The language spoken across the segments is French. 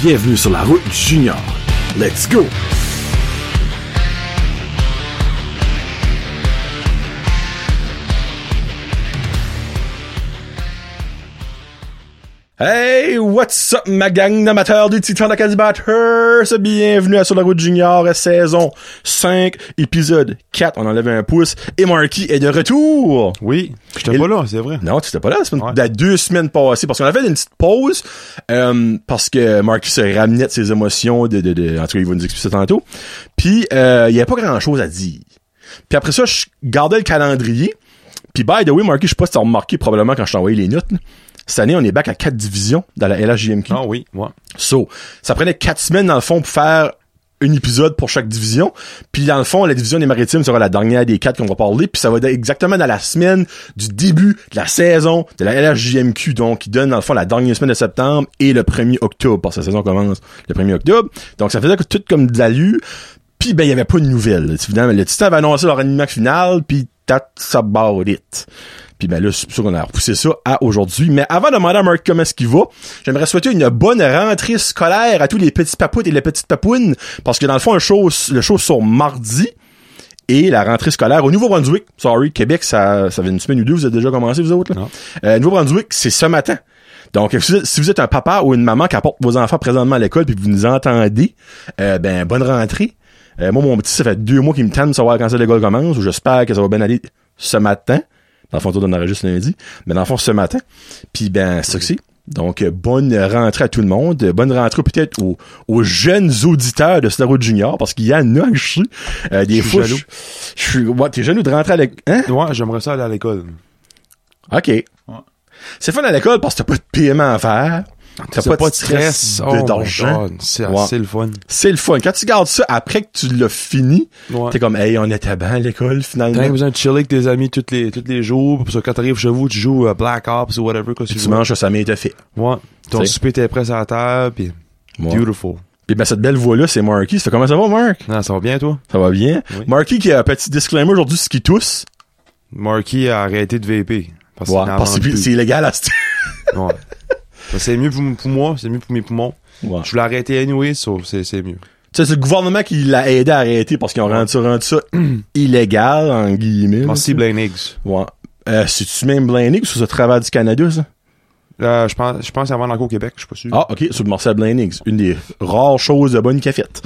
Bienvenue sur la route du Junior. Let's go! Hey, what's up ma gang d'amateurs du Titan d'Acadie Batters? Bienvenue à Sur la route Junior, saison 5, épisode 4, on enlève un pouce, et Marky est de retour! Oui, j'étais pas là, c'est vrai. Non, tu étais pas là, la 2 semaines passées, parce qu'on a fait une petite pause, parce que Marky se ramenait de ses émotions, en tout cas, il va nous expliquer ça tantôt, puis il y avait pas grand chose à dire. Puis après ça, je gardais le calendrier, puis by the way, Marky, je sais pas si t'as remarqué probablement quand je t'ai envoyé les notes, là. Cette année, on est back à 4 divisions dans la LHJMQ. Ah oui, ouais. So, ça prenait 4 semaines, dans le fond, pour faire un épisode pour chaque division. Puis, dans le fond, la division des Maritimes sera la dernière des 4 qu'on va parler. Puis, ça va être exactement dans la semaine du début de la saison de la LHJMQ. Donc, il donne, dans le fond, la dernière semaine de septembre et le 1er octobre. Parce que la saison commence le 1er octobre. Donc, ça faisait tout comme de l'allure. Puis, ben, il y avait pas de nouvelles. Évidemment, le Titan avait annoncé leur animateur final. Puis, that's about it. Puis ben là, c'est pour ça qu'on a repoussé ça à aujourd'hui. Mais avant de demander à Mark comment est-ce qu'il va, j'aimerais souhaiter une bonne rentrée scolaire à tous les petits papoutes et les petites papounes. Parce que dans le fond, le show sur mardi et la rentrée scolaire au Nouveau-Brunswick. Sorry, Québec, ça fait une semaine ou deux, vous avez déjà commencé, vous autres, là? Nouveau-Brunswick, c'est ce matin. Donc, si vous êtes un papa ou une maman qui apporte vos enfants présentement à l'école puis que vous nous entendez, ben, bonne rentrée. Moi, mon petit, ça fait 2 mois qu'il me tente de savoir quand l'école commence, ou j'espère que ça va bien aller ce matin. Dans le fond, on enregistre lundi. Mais dans le fond, ce matin. Puis, ben, c'est ça que c'est. Donc, bonne rentrée à tout le monde. Bonne rentrée peut-être aux jeunes auditeurs de Sur la route Junior, parce qu'il y en a, je sais. Des fois, je suis ouais, t'es jaloux de rentrer à l'école. Hein? Ouais, j'aimerais ça aller à l'école. OK. Ouais. C'est fun à l'école parce que t'as pas de paiement à faire. T'as pas de stress d'argent. C'est assez le fun. C'est le fun. Quand tu gardes ça après que tu l'as fini, t'es comme, hey, on était bien à l'école, finalement. T'as besoin de chiller avec tes amis tous les jours. Pour ça, quand t'arrives chez vous, tu joues Black Ops ou whatever. Tu manges, ça m'est fait. Ouais. Ton souper t'es prêt à la table, pis beautiful. Pis ben, cette belle voix-là, c'est Marky. Ça fait comment ça va, Mark? Non, ça va bien, toi? Ça va bien. Oui. Marky qui a un petit disclaimer aujourd'hui, ce qui tousse. Marky a arrêté de VP. Parce que c'est illégal à ce ouais. C'est mieux pour moi, c'est mieux pour mes poumons. Ouais. Je voulais arrêter anyway, c'est mieux. Tu sais, c'est le gouvernement qui l'a aidé à arrêter parce qu'ils ont rendu ça illégal, en guillemets. Merci Blaine Higgs. Ouais. C'est-tu même Blaine Higgs ou ça travaille du Canada, ça? Je pense avant encore au Québec, je suis pas sûr. Ah, ok, sur Marcel Blaine Higgs. Une des rares choses de bonne cafette.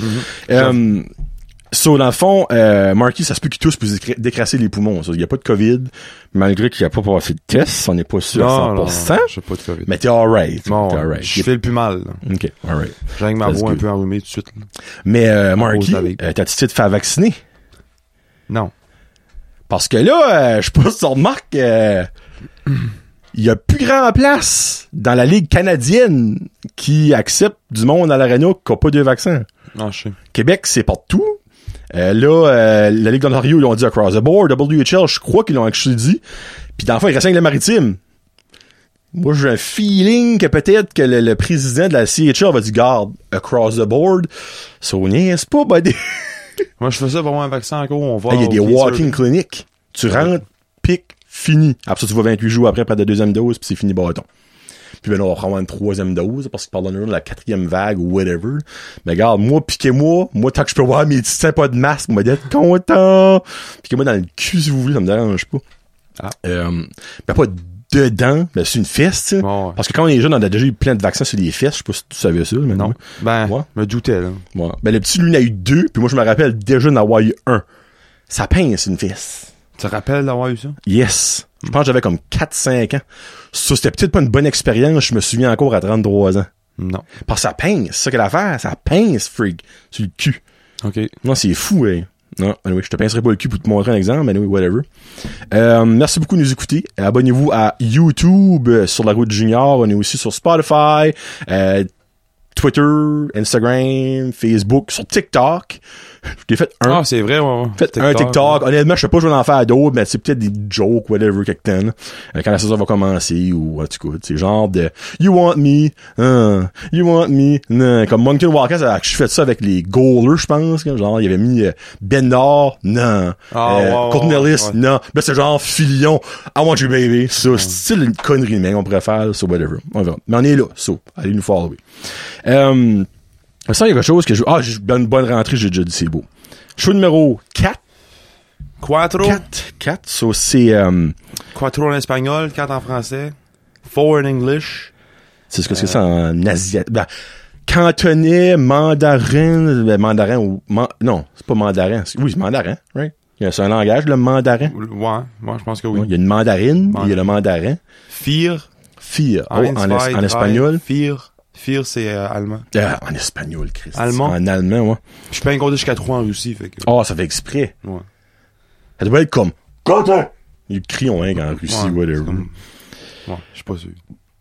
So, dans le fond, Marky, ça se peut qu'il tousse pour décrasser les poumons. Il y a pas de COVID, malgré qu'il n'y a pas passé de test, on n'est pas sûr à 100%. Non, j'ai pas de COVID. Mais t'es alright. Bon, t'es alright. Je fais le plus mal. Là. OK, alright. J'ai avec ma voix un peu enrhumée tout de suite. Là. Mais Marky, t'as-tu te faire vacciner? Non. Parce que là, je sais pas si tu remarques, il y a plus grand place dans la Ligue canadienne qui accepte du monde à l'aréna qui n'a pas de vaccin. Non, je sais. Québec, c'est partout. La Ligue d'Ontario, ils l'ont dit across the board. WHL, je crois qu'ils l'ont actually dit. Puis dans le fond, il reste avec les Maritimes. Moi, j'ai un feeling que peut-être que le président de la CHL va dire, garde, across the board. So, n'est-ce pas, buddy? Moi, je fais ça pour avoir un vaccin encore. On va. Il y a des walking clinics. Tu rentres, pic, fini. Après ça, tu vas 28 jours après de la 2e dose, puis c'est fini bâton. Puis ben on va prendre une 3e dose, parce qu'il parle de la 4e vague ou whatever. Mais regarde, moi, piquez-moi, tant que je peux voir mes titans pas de masque, moi d'être content. Piquez-moi dans le cul si vous voulez, ça me dérange pas. Ah. Ben pas dedans, ben c'est une fesse, tu sais. Bon, ouais. Parce que quand on est jeune, on a déjà eu plein de vaccins sur les fesses, je sais pas si tu savais ça, mais non. Ben, ouais. Me doutais, là. Ouais. Ben le petit, lui, il a eu 2, puis moi, je me rappelle déjà d'en avoir eu 1. Ça pince une fesse. Tu te rappelles d'avoir eu ça? Yes. Je pense que j'avais comme 4-5 ans. Ça, c'était peut-être pas une bonne expérience, je me souviens encore à 33 ans. Non. Parce que ça pince, c'est ça qu'elle a à faire, ça pince, freak, sur le cul. OK. Non, c'est fou, hein. Non, anyway, je te pincerai pas le cul pour te montrer un exemple, mais anyway, whatever. Merci beaucoup de nous écouter. Abonnez-vous à YouTube, sur la route Junior. On est aussi sur Spotify, Twitter, Instagram, Facebook, sur TikTok. J'ai fait un. Ah, c'est vrai, ouais. Fait un TikTok. Honnêtement, je sais pas, je vais en faire d'autres, mais c'est peut-être des jokes, whatever, quelque temps, quand la saison va commencer, ou, en tout cas, c'est genre de, you want me, non. Comme Monkey Walker, je fais ça avec les goalers, je pense, genre, il avait mis Ben Nord, non. Cornelis, non. Ben, c'est genre Filion, I want you baby, ça, c'est une connerie, mais on pourrait faire, so whatever. On verra. Mais on est là, so, allez nous follower. Ça, il y a quelque chose que j'ai une bonne rentrée, j'ai déjà dit, c'est beau. Show numéro 4. Quattro. 4. So, c'est, Quattro en espagnol, 4 en français. 4 in English. C'est ce que c'est en asiatique. Ben, cantonais, mandarin, ou, non, c'est pas mandarin. Oui, c'est mandarin, right? C'est un langage, le mandarin. Ouais, je pense que oui. Il y a une mandarine, il y a le mandarin. Fear. En espagnol. Fear, c'est allemand. En espagnol, Christ. Allemand. En allemand, ouais. Je peux compter jusqu'à 3 en Russie, fait que. Oh, ça fait exprès. Ouais. Ça doit être comme, Quentin! Ils crient, en Russie, whatever. Ouais, je suis pas sûr.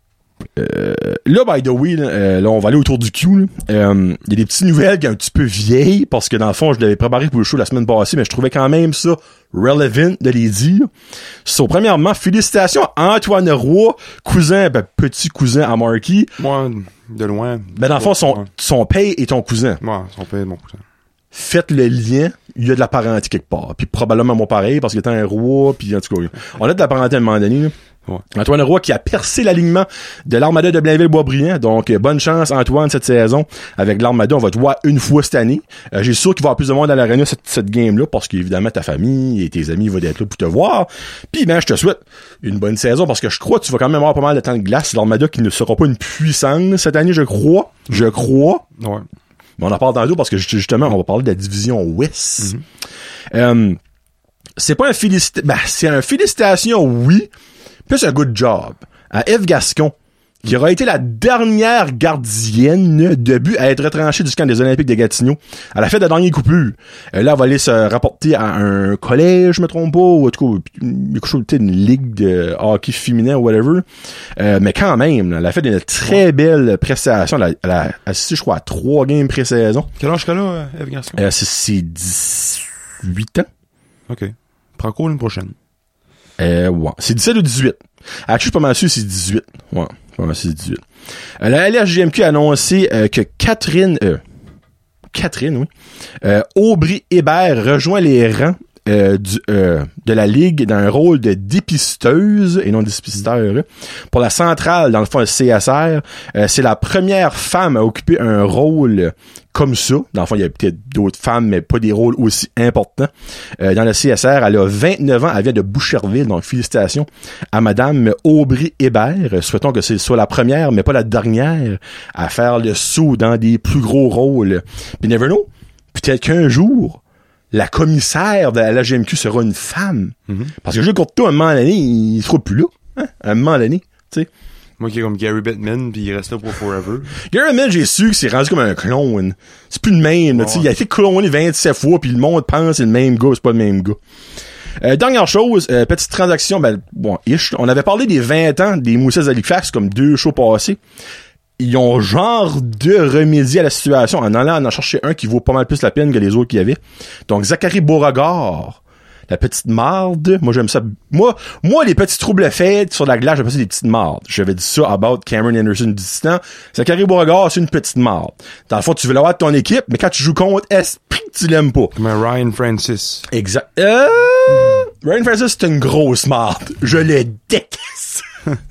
Là, by the way, là, on va aller autour du Q. Il y a des petites nouvelles qui sont un petit peu vieilles, parce que dans le fond, je l'avais préparé pour le show la semaine passée, mais je trouvais quand même ça relevant de les dire. So, premièrement, félicitations à Antoine Roy, petit cousin à Marky. Moi, de loin. Ben, dans le fond, son père est ton cousin. Ouais, son père est mon cousin. Faites le lien, il y a de la parenté quelque part. Puis probablement moi pareil, parce qu'il était un roi, puis en tout cas, on a de la parenté à un moment donné, là. Ouais. Antoine Roy qui a percé l'alignement de l'Armada de Blainville-Boisbriand. Donc, bonne chance, Antoine, cette saison. Avec l'Armada, on va te voir une fois cette année. J'ai sûr qu'il va y avoir plus de monde dans l'aréna cette game-là, parce qu'évidemment, ta famille et tes amis vont être là pour te voir. Puis, ben, je te souhaite une bonne saison, parce que je crois que tu vas quand même avoir pas mal de temps de glace. L'Armada qui ne sera pas une puissance cette année, je crois. Ouais. Mais on en parle dans l'eau parce que justement, on va parler de la division Ouest. C'est pas c'est un félicitation, oui. Plus un good job à Eve Gascon, qui aura été la dernière gardienne de but à être retranchée du camp des Olympiques de Gatineau. Elle a fait de la dernière coupure. Là, elle va aller se rapporter à un collège, je me trompe pas, ou en tout cas, quelque chose, une ligue de hockey féminin ou whatever. Mais quand même, elle a fait une très belle prestation. Elle a assisté, je crois, à 3 games pré-saison. Quel âge qu'elle a, Eve Gascon? C'est 18 ans. OK. Prends cours l'année prochaine. Ouais. C'est 17 ou 18. Je suis pas mal sûr c'est 18. Ouais. Pas mal sûr c'est 18. La LHJMQ a annoncé que Catherine, oui. Aubry Hébert rejoint les rangs de la Ligue dans un rôle de dépisteuse et non dépisteur pour la centrale, dans le fond, le CSR. C'est la première femme à occuper un rôle comme ça. Dans le fond, il y a peut-être d'autres femmes, mais pas des rôles aussi importants. Dans le CSR, elle a 29 ans, elle vient de Boucherville, donc félicitations à Madame Aubry Hébert. Souhaitons que ce soit la première, mais pas la dernière, à faire le saut dans des plus gros rôles. Puis never know, peut-être qu'un jour, la commissaire de la LHJMQ sera une femme. Parce que je compte tout, un moment donné, il sera plus là. Hein? Un moment donné, tu sais. Moi qui est comme Gary Bettman, puis il reste là pour forever. Gary Bettman, j'ai su que c'est rendu comme un clone. C'est plus le même. Tu sais, il a été cloné 27 fois, puis le monde pense que c'est le même gars, c'est pas le même gars. Dernière chose, petite transaction, on avait parlé des 20 ans des Moussets Halifax comme 2 shows passés. Ils ont genre de remédier à la situation en allant en chercher un qui vaut pas mal plus la peine que les autres qu'il y avait. Donc, Zachary Beauregard, la petite marde. Moi, j'aime ça. Moi, les petits troubles faits sur la glace, j'appelle ça des petites mardes. J'avais dit ça about Cameron Anderson distant. Zachary Beauregard, c'est une petite marde. Dans le fond, tu veux l'avoir de ton équipe, mais quand tu joues contre, tu l'aimes pas. Comme un Ryan Francis. Exact. Ryan Francis, c'est une grosse marde. Je le déteste.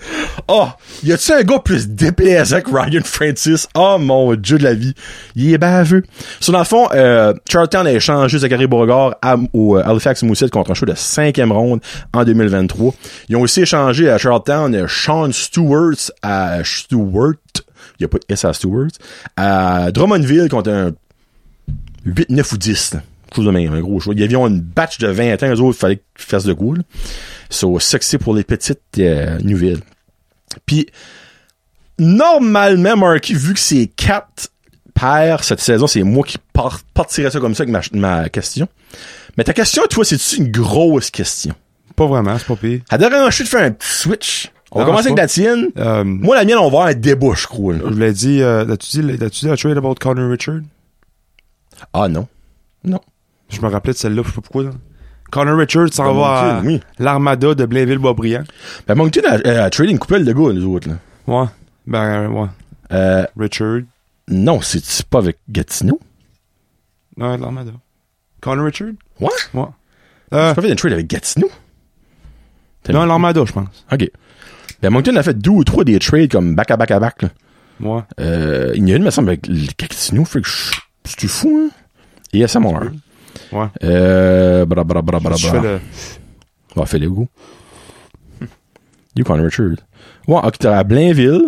Y a-tu un gars plus déplaisant que Ryan Francis? Oh mon Dieu de la vie. Il est baveux. Sur dans le fond, Charlottetown a échangé Zachary Beauregard au Halifax Moussets contre un show de 5e ronde en 2023. Ils ont aussi échangé à Charlottetown Sean Stewart il y a pas de S à Stewart, à Drummondville contre un 8, 9 ou 10. Chose de même, un gros choix. Il y avait une batch de 20 ans, eux autres, il fallait qu'ils fassent de goût. So, succès pour les petites nouvelles. Puis, normalement, Marky, vu que c'est 4 paires cette saison, c'est moi qui partirais ça comme ça avec ma question. Mais ta question, toi, c'est-tu une grosse question? Pas vraiment, c'est pas pire. Elle dérange de faire un petit switch. On va commencer avec la tienne. Moi, la mienne, on va avoir un débat, je crois. Je l'ai dit, as-tu dit la trade about Connor Richard? Ah, non. Non. Je me rappelais de celle-là, je sais pas pourquoi. Là. Connor Richards s'en va à l'Armada de Blainville-Boisbriand. Ben, Moncton a tradé une coupelle de gars, les autres, là. Ouais. Ben, ouais. Richard. Non, c'est pas avec Gatineau? Non, l'Armada. Connor Richard? Ouais? Ouais. C'est pas fait un trade avec Gatineau? Non, l'Armada, je pense. OK. Ben, Moncton a fait 2 ou 3 des trades comme back-à-back-à-back, là. Ouais. Il y a une, me semble, avec Gatineau. Fait que c'est fou, hein? Et SMR. Ouais. Je fais le... Ouais, fais le goût. You Connor Richard. Ouais, ok, t'es à Blainville.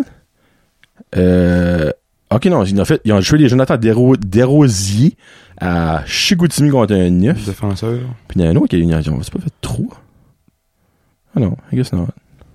Ok, non, ils ont joué les Jonathan Desrosiers à Chicoutimi contre un 9. Défenseur. Puis il y en a un autre qui a une, c'est pas fait 3. Ah non, I guess not.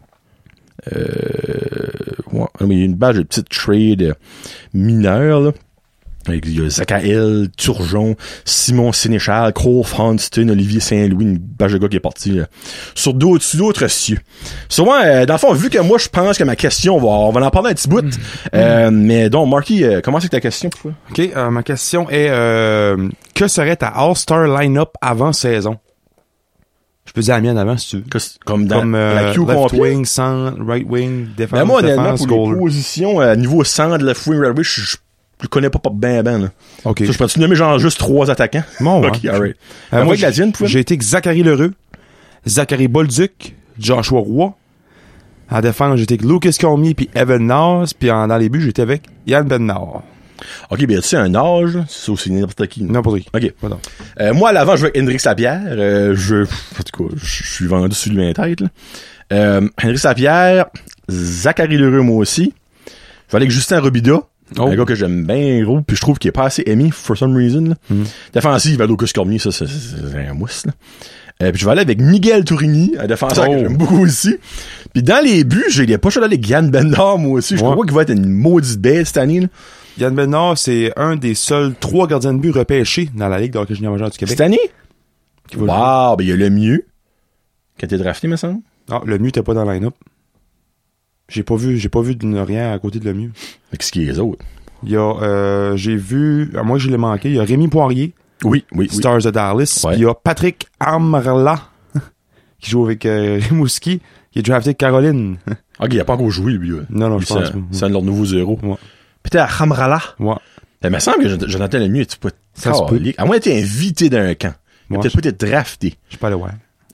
Ouais, mais il y a une badge de petite trade mineure, là. Il y a Zachael, Turgeon, Simon Sénéchal, Cole Franston, Olivier Saint-Louis, une bâche de gars qui est parti là, sur d'autres cieux. Souvent, dans le fond, vu que moi, je pense que ma question, on va en parler un petit bout. Mais donc, Marky, comment c'est que ta question? Pourquoi? OK, ma question est que serait ta All-Star line-up avant saison? Je peux dire la mienne avant, si tu veux. Comme la Q left complète? wing, centre, right wing, défense, Moi, honnêtement, défense, pour goal. les positions, niveau centre, left wing, right wing, je connais pas ben, là. OK. Ça, je peux-tu nommer genre juste 3 attaquants? Bon, ouais. OK, alright. Moi, j'ai été avec Zachary Lheureux, Zachary Bolduc, Joshua Roy. En défense, j'étais avec Lucas Cormier puis Evan Nars, puis dans les buts, j'étais avec Yann Bednar. OK, ben tu sais, un âge, c'est aussi n'importe qui. N'importe qui. OK. Pardon. Moi, à l'avant, je jouais avec Hendrix Lapierre. En tout cas, je suis vendu sur lui en tête, là. Hendrix Lapierre, Zachary Lheureux, moi aussi. Je vais aller avec Justin Robida. Un gars que j'aime bien gros, puis je trouve qu'il est pas assez aimé, for some reason, là. Défensif, Lucas Cormier, ça, c'est un mousse, là. Puis je vais aller avec Miguel Tourigny, un défenseur que j'aime beaucoup aussi. Puis dans les buts, j'ai pas choisi d'aller avec Yann Bednar, moi aussi. Je crois qu'il va être une maudite bête cette année, là. Yann Bednar, c'est un des seuls 3 gardiens de but repêchés dans la Ligue de hockey junior majeur du Québec. Cette année? Wow, ben il y a le mieux. Qui a été drafté, me semble. Ah, le mieux t'es pas dans la line-up. J'ai pas vu de rien à côté de le mieux. Mais qu'est-ce qu'il y a les autres? Il y a, j'ai vu, moi je l'ai manqué, il y a Rémi Poirier. Oui. Stars de Dallas. Ouais. Puis il y a Patrick Amrla, qui joue avec Rimouski, qui est drafté avec Caroline. OK, il a pas encore joué, lui. Non, je pense pas. C'est un de leurs nouveaux zéros. Ouais. Peut-être à Amrala. Ouais. Il me semble que Jonathan Lemieux, tu peux ça se peut. À moins d'être invité d'un camp. Il a peut-être pas été drafté. Je sais pas le ouais.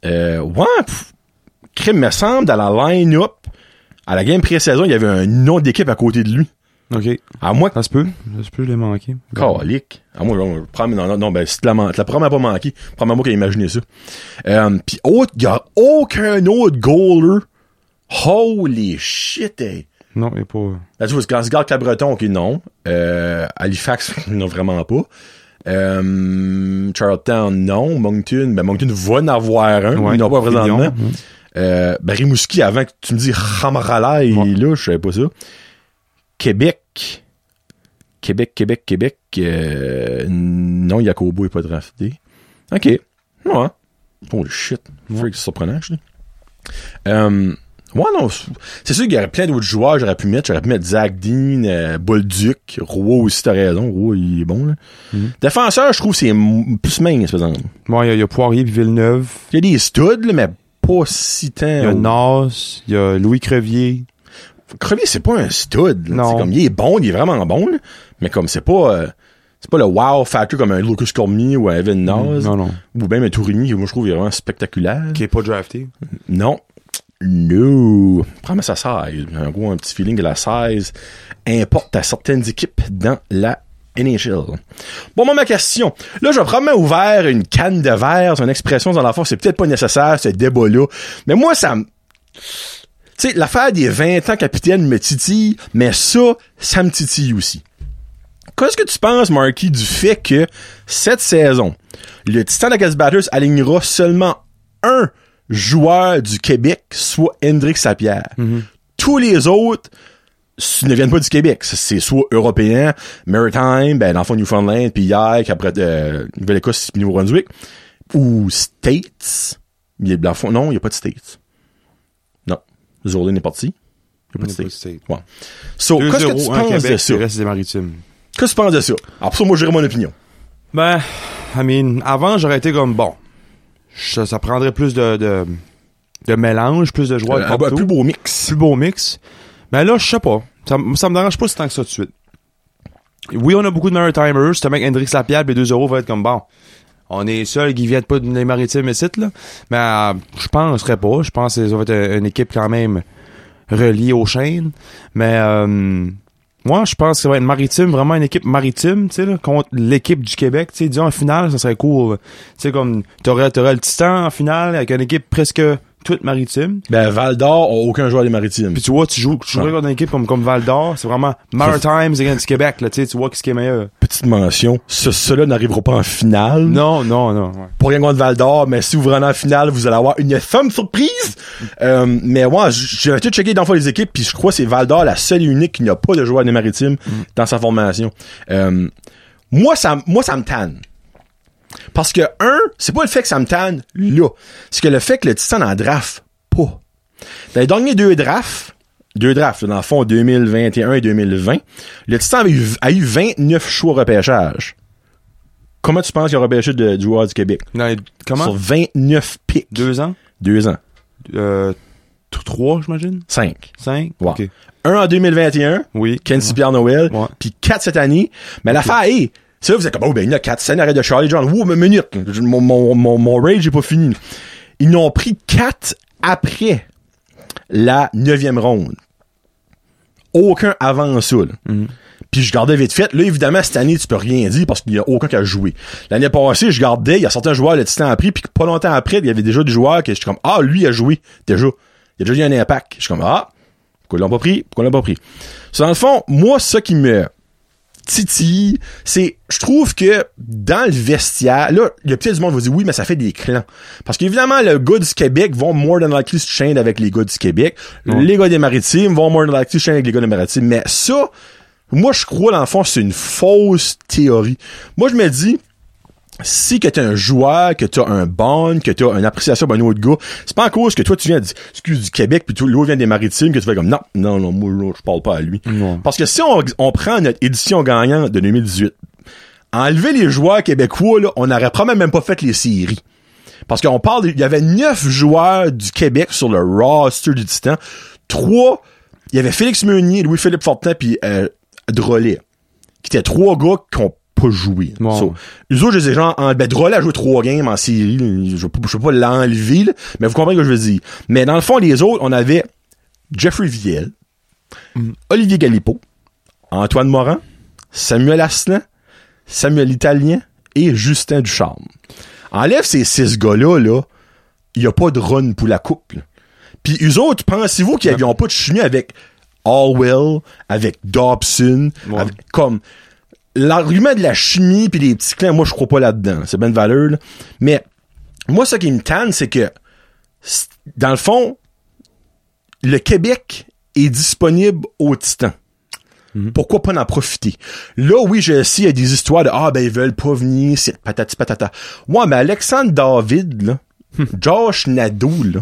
Crime, me semble, dans la line-up, à la game pré-saison, il y avait un nom d'équipe à côté de lui. OK. À moi. Ça se peut, je l'ai manqué. Calique. À moi, ben, si tu l'as probablement pas manqué. Probablement qu'il a imaginé ça. Pis il y a aucun autre goaler. Holy shit, hey. Non, il n'y a pas... Là, tu vois, quand tu regardes Cabreton, OK, non. Halifax, non, vraiment pas. Charlottetown, non. Moncton va en avoir un. Ouais, ils n'ont pas présentement. Rimouski, avant que tu me dis Ramarala, il est là, je savais pas ça. Québec, non, Yacobo est pas drafté. OK. Ouais. Holy shit. C'est surprenant, je dis. Ouais, non. C'est sûr qu'il y aurait plein d'autres joueurs j'aurais pu mettre. J'aurais pu mettre Zach Dean, Bolduc, Roy aussi, t'as raison. Roy, il est bon, là. Défenseur, je trouve c'est plus mince, par exemple. Bon, il y a Poirier pis Villeneuve. Il y a des studs, là, mais pas si tant. Il y a Nas, il y a Louis Crevier. Crevier, c'est pas un stud. Là. Non. C'est comme, il est bon, il est vraiment bon, là. Mais comme, c'est pas le wow factor comme un Lucas Cormier ou un Evan Nas. Non. Ou même un Tourigny, qui moi, je trouve, est vraiment spectaculaire. Qui est pas drafté. Non. No. Prends-moi sa size. En gros, un petit feeling que la size importe à certaines équipes dans la NHL. Bon, moi, ma question. Là, j'ai probablement ouvert une canne de verre. C'est une expression dans la force. C'est peut-être pas nécessaire, ce débat-là. Mais moi, ça me... Tu sais, l'affaire des 20 ans capitaine me titille, mais ça me titille aussi. Qu'est-ce que tu penses, Marky, du fait que cette saison, le Titan de la Batters alignera seulement un joueur du Québec, soit Hendrix Lapierre. Tous les autres ne viennent pas du Québec. C'est soit européen, maritime, ben dans le fond Newfoundland, puis Yike, après Nouvelle-Écosse, puis Nouveau-Brunswick, ou States. Dans le fond, non, il n'y a pas de States. Non. Zorlin est parti. Il n'y a pas de States. Ouais. So, qu'est-ce que tu penses de ça? Le reste des maritimes. Qu'est-ce que tu penses de ça? Alors pour ça, moi, j'irai mon opinion. Ben, I mean, avant, j'aurais été comme, bon, ça prendrait plus de mélange, plus de joueurs Un plus beau mix. Plus beau mix. Mais là, je sais pas. Ça me dérange pas si tant que ça tout de suite. Oui, on a beaucoup de Maritimers. C'est un mec Hendrix Lapierre, et 2€ va être comme, bon, on est seul qui viennent pas des Maritimes ici, là. Mais je penserais pas. Je pense que ça va être une équipe quand même reliée aux chaînes. Mais moi, je pense que ça va être maritime, vraiment une équipe maritime, tu sais, là, contre l'équipe du Québec. Tu sais, disons en finale, ça serait cool. Tu sais, comme t'aurais le Titan en finale avec une équipe presque toute maritime. Ben, Val-d'Or a aucun joueur des Maritimes. Puis tu vois, tu joues contre une équipe comme Val-d'Or, c'est vraiment Maritimes against Québec, là, tu vois qui est meilleur. Petite mention, ceux-là n'arriveront pas en finale. Non. Ouais. Pour rien contre Val-d'Or, mais si vous vous rendez en finale, vous allez avoir une femme surprise. Mais moi, j'ai tout checké dans les équipes, puis je crois que c'est Val-d'Or la seule et unique qui n'a pas de joueur des Maritimes dans sa formation. Moi, ça me tanne. Parce que, c'est pas le fait que ça me tanne, là. C'est que le fait que le Titan n'en draft pas. Dans les derniers deux drafts, là, dans le fond, 2021 et 2020, le Titan a eu 29 choix repêchage. Comment tu penses qu'il a repêché du joueur du Québec? Comment? Sur 29 picks. 2 ans? 2 ans. 3, j'imagine? 5. 5? Ouais. OK. Un en 2021. Oui. Kenzie Pierre-Noël. Ouais. Puis 4 cette année. Mais l'affaire est, ça, vous êtes comme, il y en a 4 scènes, arrête de Charlie John. Ouh, une minute. Mon rage est pas fini. Ils n'ont pris 4 après la 9e ronde. Aucun avant ça, là. Puis je gardais vite fait. Là, évidemment, cette année, tu peux rien dire parce qu'il y a aucun qui a joué. L'année passée, je gardais, il y a certains joueurs, le Titan a pris, puis pas longtemps après, il y avait déjà des joueurs que je suis comme, lui, il a joué. Déjà. Il a déjà eu un impact. Je suis comme, pourquoi ils l'ont pas pris? Pourquoi ils l'ont pas pris? C'est dans le fond, moi, ça qui me titille, c'est, je trouve que dans le vestiaire, là, il y a peut-être du monde qui va dire oui, mais ça fait des clans. Parce qu'évidemment, le gars du Québec vont more than likely se chaîner avec les gars du Québec. Les gars des Maritimes vont more than likely se chaîner avec les gars des Maritimes. Mais ça, moi, je crois, dans le fond, c'est une fausse théorie. Moi, je me dis, si que t'es un joueur, que t'as un bond, que t'as une appréciation pour un autre gars, c'est pas en cause que toi, tu viens du Québec, puis l'autre vient des Maritimes, que tu fais comme, non, moi, là, je parle pas à lui. Non. Parce que si on prend notre édition gagnante de 2018, enlever les joueurs québécois, là, on n'aurait probablement même pas fait les séries. Parce qu'on parle, il y avait 9 joueurs du Québec sur le roster du Titan. 3, il y avait Félix Meunier, Louis-Philippe Fortin, puis Drolet, qui étaient 3 gars qui ont pas joué. Wow. So, eux autres, je disais genre, Drolet a joué 3 games en série, je peux pas l'enlever, là, mais vous comprenez ce que je veux dire. Mais dans le fond, les autres, on avait Jeffrey Viel, Olivier Galipeau, Antoine Morin, Samuel Asselin, Samuel Italien et Justin Ducharme. Enlève ces 6 gars-là, il y a pas de run pour la coupe. Là. Puis eux autres, pensez-vous qu'ils n'ont pas de chimie avec Allwell, avec Dobson, avec, comme l'argument de la chimie puis les petits clans, moi je crois pas là-dedans. C'est bien de valeur, là. Mais moi, ce qui me tanne, c'est que dans le fond, le Québec est disponible au Titan. Pourquoi pas en profiter? Là, oui, je sais, il y a des histoires de ils veulent pas venir, c'est patati patata. Ouais, mais Alexandre David, là, Josh Nadeau, là,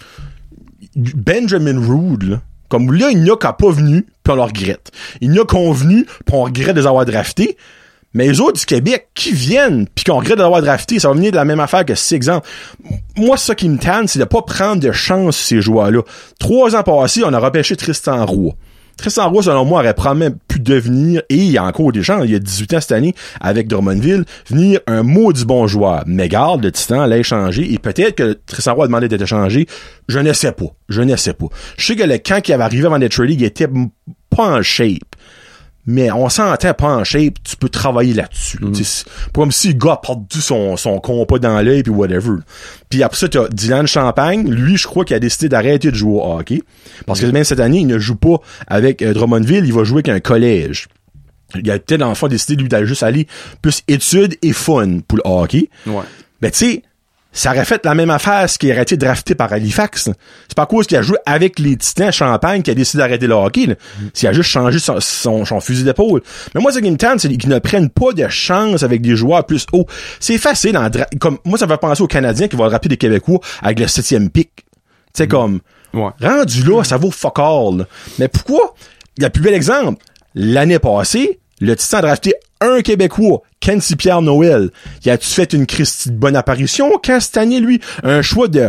Benjamin Rood, là, comme là, il n'y a qu'à pas venu, puis on le regrette. Il n'y a qu'on venu, puis on regrette de les avoir draftés. Mais les autres du Québec, qui viennent, puis qu'on regrette de les avoir draftés, ça va venir de la même affaire que 6 exemples. Moi, ça qui me tanne, c'est de pas prendre de chance ces joueurs-là. 3 ans passés, on a repêché Tristan Roy. Tristan Roy, selon moi, aurait probablement pu devenir, et il y a encore des chances, il y a 18 ans cette année, avec Drummondville, venir un maudit bon joueur. Mais garde, le Titan allait échanger, et peut-être que Tristan Roy a demandé d'être échangé. Je ne sais pas. Je sais que le camp qui avait arrivé avant d'être League était pas en shape. Mais on s'entend pas en shape, tu peux travailler là-dessus. C'est pas comme si le gars porte du son compas dans l'œil puis whatever. Puis après ça, t'as Dylan Champagne. Lui, je crois qu'il a décidé d'arrêter de jouer au hockey. Parce que même cette année, il ne joue pas avec Drummondville, il va jouer avec un collège. Il a peut-être l'enfant décidé, lui, d'aller juste aller plus études et fun pour le hockey. Ouais. Ben, tu sais, ça aurait fait la même affaire ce qui aurait été drafté par Halifax. C'est pas à cause qu'il a joué avec les Titans Champagne qu'il a décidé d'arrêter le hockey. Là. S'il a juste changé son fusil d'épaule. Mais moi, ce qui me tente, c'est qu'ils ne prennent pas de chance avec des joueurs plus hauts. C'est facile. Comme moi, ça me fait penser aux Canadiens qui vont drafter des Québécois avec le 7e pick. Tu sais, comme, rendu là, ça vaut fuck all. Là. Mais pourquoi? Il y a le plus bel exemple. L'année passée, le Titan a drafté un Québécois, Kenzie Pierre Noël. Y a-tu fait une Christie de bonne apparition quand cette année, lui? Un choix de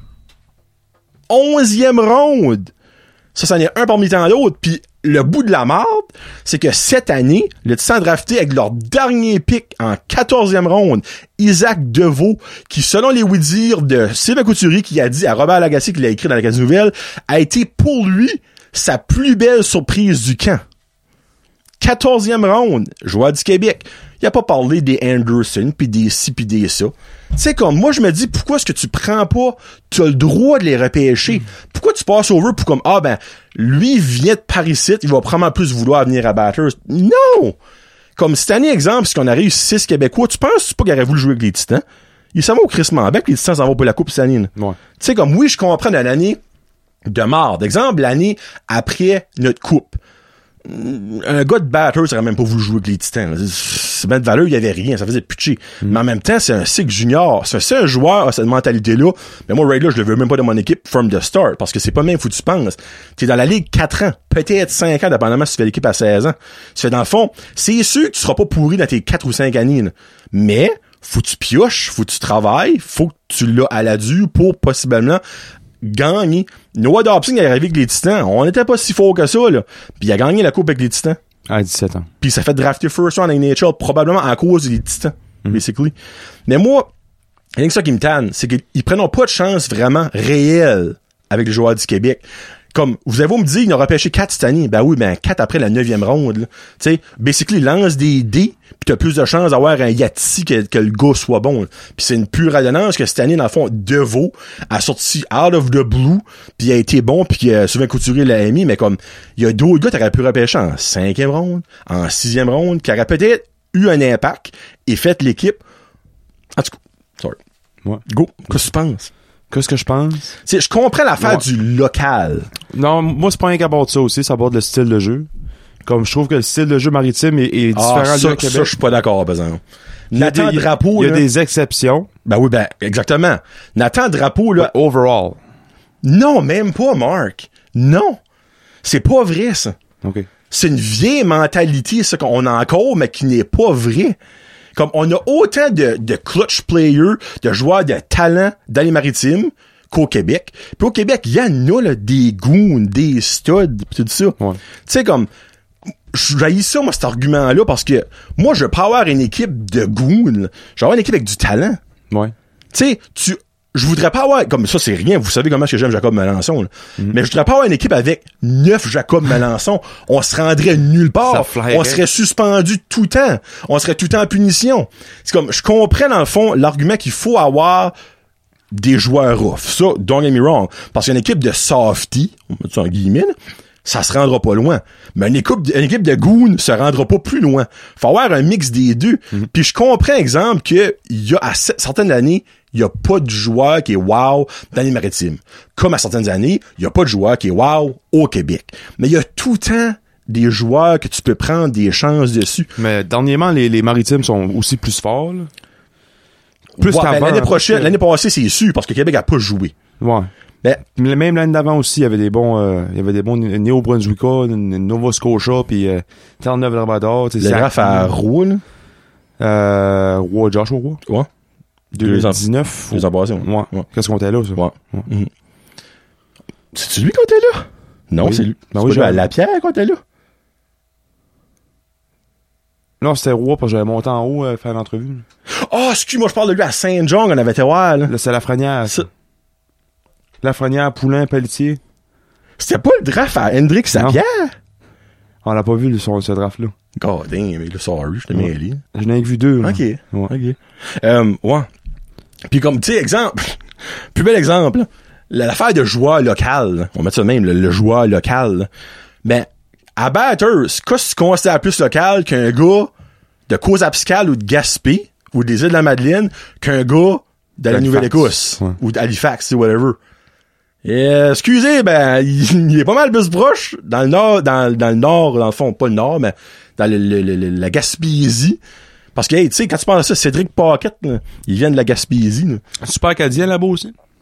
11e ronde. Ça, c'en est un parmi tant d'autres. Puis le bout de la marde, c'est que cette année, le Titans drafté avec leur dernier pick en 14e ronde, Isaac Deveau, qui, selon les oui-dire de Sylvain Couturier, qui a dit à Robert Lagacé, qu'il a écrit dans la Case Nouvelle, a été pour lui sa plus belle surprise du camp. 14e ronde, joueur du Québec. Il a pas parlé des Anderson, pis des ci, pis des ça. Tu sais, comme, moi, je me dis, pourquoi est-ce que tu prends pas, tu as le droit de les repêcher. Pourquoi tu passes over pour comme, lui, il vient de Paris-Site, il va probablement plus vouloir venir à Bathurst. Non! Comme cette année, exemple, si on arrive 6 Québécois, tu penses pas qu'il aurait voulu jouer avec les Titans? Il s'en va au crissement bien, pis les Titans s'en vont pour la Coupe cette année. Ouais. Tu sais, comme, oui, je comprends dans l'année de marde. Exemple, l'année après notre Coupe. Un gars de Bathurst aurait même pas voulu jouer avec les Titans. C'est bien de valeur, il y avait rien, ça faisait pitcher. Mais en même temps, c'est un cycle junior. C'est un joueur à cette mentalité-là. Mais moi, Raidler, je le veux même pas dans mon équipe from the start, parce que c'est pas même fou tu penses. T'es dans la ligue 4 ans, peut-être 5 ans, dépendamment si tu fais l'équipe à 16 ans. Tu fais dans le fond, c'est sûr que tu seras pas pourri dans tes 4 ou 5 années. Là. Mais, faut que tu pioches, faut que tu travailles, faut que tu l'as à la dure pour possiblement gagner. Noah Dobson, il est arrivé avec les Titans. On n'était pas si fort que ça, là. Puis il a gagné la coupe avec les Titans. À 17 ans. Puis ça fait drafter first round à NHL, probablement à cause des Titans, basically. Mais moi, rien que ça qui me tanne, c'est qu'ils prennent pas de chance vraiment réelle avec les joueurs du Québec. Comme, vous avez me dire, ils ont repêché 4 cette année. Ben oui, 4 après la 9e ronde, là. Tu sais, basically, lance des dés, pis t'as plus de chances d'avoir un Yati que le gars soit bon. Là. Pis c'est une pure adonnance que cette année, dans le fond, Deveau a sorti out of the blue, pis il a été bon, pis Sylvain Couturier l'a mis, mais comme, il y a d'autres gars qui auraient pu repêcher en 5e ronde, en 6e ronde, qui auraient peut-être eu un impact et fait l'équipe. En tout cas, sorry. Ouais. Go, qu'est-ce que tu penses? Qu'est-ce que je pense? T'sais, je comprends l'affaire du local. Non, moi, c'est pas un qu'aborde ça aussi, ça aborde le style de jeu. Comme je trouve que le style de jeu maritime est différent du Québec. Ça, je suis pas d'accord, par exemple. Nathan Drapeau, il y a des exceptions. Ben oui, exactement. Nathan Drapeau, là. But overall. Non, même pas, Marc. Non. C'est pas vrai, ça. OK. C'est une vieille mentalité, ça, qu'on a encore, mais qui n'est pas vrai. Comme, on a autant de clutch players, de joueurs de talent dans les maritimes qu'au Québec. Puis au Québec, il y en a, là, des goons, des studs, pis tout ça. Ouais. Tu sais, comme, j'haïs ça, moi, cet argument-là, parce que moi, je veux pas avoir une équipe de goons. Je veux avoir une équipe avec du talent. Ouais. Tu sais, je voudrais pas avoir, comme ça, c'est rien, vous savez comment est-ce que j'aime Jacob Melançon, là. Mais je voudrais pas avoir une équipe avec 9 Jacob Melançon. On se rendrait nulle part. On serait suspendu tout le temps. On serait tout le temps en punition. C'est comme, je comprends, dans le fond, l'argument qu'il faut avoir des joueurs rough. Ça, don't get me wrong. Parce qu'une équipe de softy, on met ça en guillemets, ça se rendra pas loin. Mais une équipe de goon se rendra pas plus loin. Faut avoir un mix des deux. Puis je comprends, exemple, que il y a, à certaines années, il y a pas de joueur qui est wow dans les maritimes. Comme à certaines années, il y a pas de joueur qui est wow au Québec. Mais il y a tout le temps des joueurs que tu peux prendre des chances dessus. Mais dernièrement, les maritimes sont aussi plus forts, là. Plus qu'avant. L'année passée, c'est sûr, parce que Québec a pas joué. Ouais. Mais même l'année d'avant aussi, il y avait des bons Néo-Brunswicka, Nova Scotia, puis Terre-Neuve-Labrador. Le draft à Rouen, Roy, Joshua Roy. Ouais. 2019. Les ans passés, ouais. Qu'est-ce qu'on était là, ça? Ouais. C'est-tu lui qu'on était là? Non, oui. c'est lui. Ben c'est oui, pas la Pierre qu'on était là? Non, c'était Roy, parce que j'avais monté en haut faire l'entrevue. Oh, excuse-moi, je parle de lui à Saint-Jean, on avait été voir, là. Là, c'est Lafrenière. Lafrenière, Poulain, Pelletier. C'était pas le draft à Hendrix à Pierre? On l'a pas vu, ce draft-là. God damn, mais là, sorry, je t'ai mêlé. Je n'ai vu 2, là. OK. Ouais. OK. Ouais. Puis comme, tu sais, exemple, plus bel exemple, là, l'affaire de joueur local, là, on va mettre ça de même, le joueur local, là. Ben, à Bathurst, qu'est-ce que tu considères plus local qu'un gars de Cozapscal ou de Gaspé ou des îles de la Madeleine qu'un gars de la Nouvelle-Écosse ou d'Halifax, whatever. Et excusez, il est pas mal plus proche dans le nord, dans le nord, dans le fond, pas le nord, mais dans la Gaspésie. Parce que, hey, tu sais, quand tu parles de ça, Cédric Paquette, là, il vient de la Gaspésie, là. Super Acadien là-bas aussi?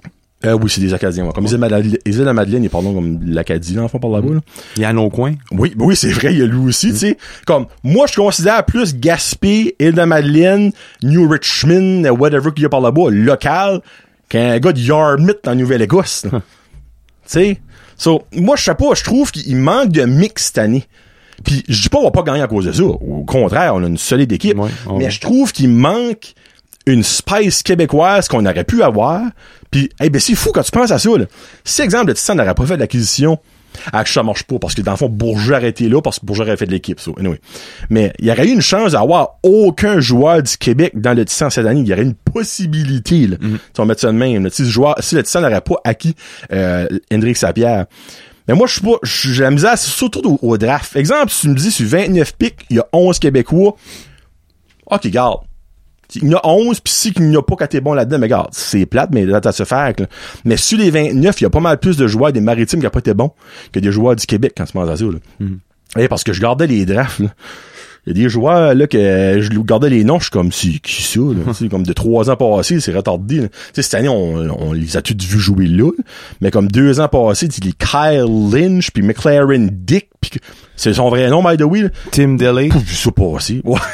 Oui, c'est des Acadiens. Ouais. Comme les îles de la Madeleine, ils parlent comme l'Acadie, là, en fond, par là-bas. Là. Il y a nos coins. Oui, c'est vrai, il y a lui aussi, tu sais. Comme, moi, je considère plus Gaspé, île de la Madeleine, New Richmond, whatever qu'il y a par là-bas, local, qu'un gars de Yarmouth en Nouvelle-Écosse. Tu sais. So, moi, je sais pas, je trouve qu'il manque de mix cette année. Puis, je dis pas qu'on va pas gagner à cause de ça. Au contraire, on a une solide équipe. Ouais, mais je trouve qu'il manque une spice québécoise qu'on aurait pu avoir. Puis, ben c'est fou quand tu penses à ça, là. Si, exemple, le Titan n'aurait pas fait de l'acquisition, que ça marche pas, parce que dans le fond, Bourget aurait été là, parce que Bourget aurait fait de l'équipe, ça. Anyway. Mais, il y aurait eu une chance d'avoir aucun joueur du Québec dans le Titan cette année. Il y aurait une possibilité, là. On va mettre ça de même, là. Si le Titan n'aurait pas acquis, Hendrix Lapierre. Mais moi, j'ai la misère, c'est surtout au draft. Exemple, si tu me dis, sur 29 pics, il y a 11 Québécois. OK, garde. Il y en a 11, pis si qu'il n'y a pas quand t'es bon là-dedans, mais regarde, c'est plate, mais là, t'as se faire, là. Mais sur les 29, il y a pas mal plus de joueurs des Maritimes qui n'ont pas été bons que des joueurs du Québec quand tu penses à ça, là. Parce que je gardais les drafts, là. Il y a des joueurs, là, que je gardais les noms, je suis comme, c'est qui ça, là? C'est comme de 3 ans passés, c'est retardé, là. Tu sais, cette année, on les a tous vus jouer là, mais comme 2 ans passés, tu les Kyle Lynch, puis McLaren Dick, pis c'est son vrai nom, by the way, là. Tim Delay. Pouf, ça passé. Ouais.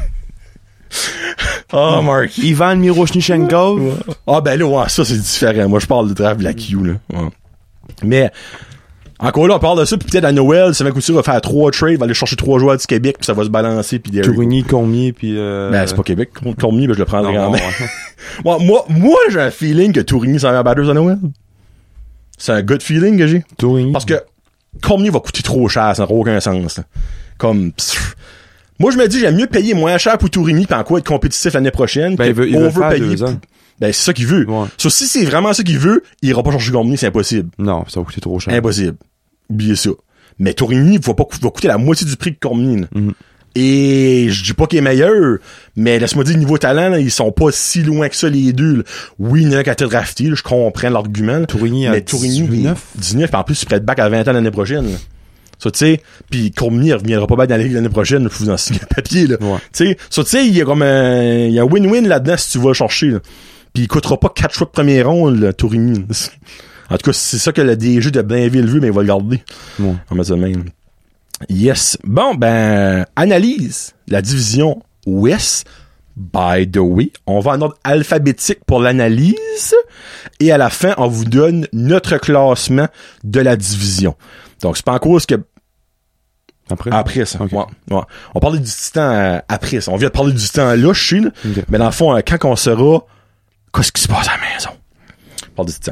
Oh, Mark. Ivan Miroshnichenko. Ah, ben là, ouais, ça, c'est différent. Moi, je parle de draft de la Q, là. Ouais. Mais, encore là, on parle de ça, puis peut-être à Noël, Sylvain Couture va faire 3 trades, va aller chercher 3 joueurs du Québec, puis ça va se balancer, puis Tourigny, Cormier, puis Ben, c'est pas Québec. Cormier, ben, je le prendrai en main. Ouais. moi, j'ai un feeling que Tourigny s'en va à Batters à Noël. C'est un good feeling que j'ai. Tourigny. Parce que Cormier va coûter trop cher, ça n'a aucun sens, là. Comme, moi, je me dis, j'aime mieux payer moins cher pour Tourigny pis en quoi être compétitif l'année prochaine. Ben, il veut faire 2 ans. Ben, c'est ça qu'il veut. Ouais. So, si c'est vraiment ça qu'il veut, il ira pas chercher Cormier, c'est impossible. Non, ça va coûter trop cher. Impossible. Oubliez ça. Mais Tourigny va coûter la moitié du prix que Cormier. Et je dis pas qu'il est meilleur, mais laisse-moi dire, niveau talent, là, ils sont pas si loin que ça, les deux, là. Oui, il y en a qu'à être drafté, là, je comprends l'argument. Tourigny mais Tourigny, 19, pis en plus, il pourrait être back à 20 ans l'année prochaine, là. Ça, tu sais, pis Cormier reviendra pas bien dans la ligue l'année prochaine, là, pour vous en signer un papier, là. Ouais. Tu sais, ça, tu sais, il y a comme il y a un win-win là-dedans si tu vas le chercher, là. Pis il coûtera pas 4 choix de premier ronde, là, Tourigny. En tout cas, c'est ça que le DG de Blainville veut, mais il va le garder. Ouais. On va mettre ça de même. Yes. Bon, ben, analyse la division Ouest. By the way, on va en ordre alphabétique pour l'analyse. Et à la fin, on vous donne notre classement de la division. Donc, c'est pas en cause que... Après ça. Okay. Ouais. On parlait du Titan après ça. On vient de parler du Titan là, je suis là. Okay. Mais dans le fond, quand on saura qu'est-ce qui se passe à la maison. On parle du Titan.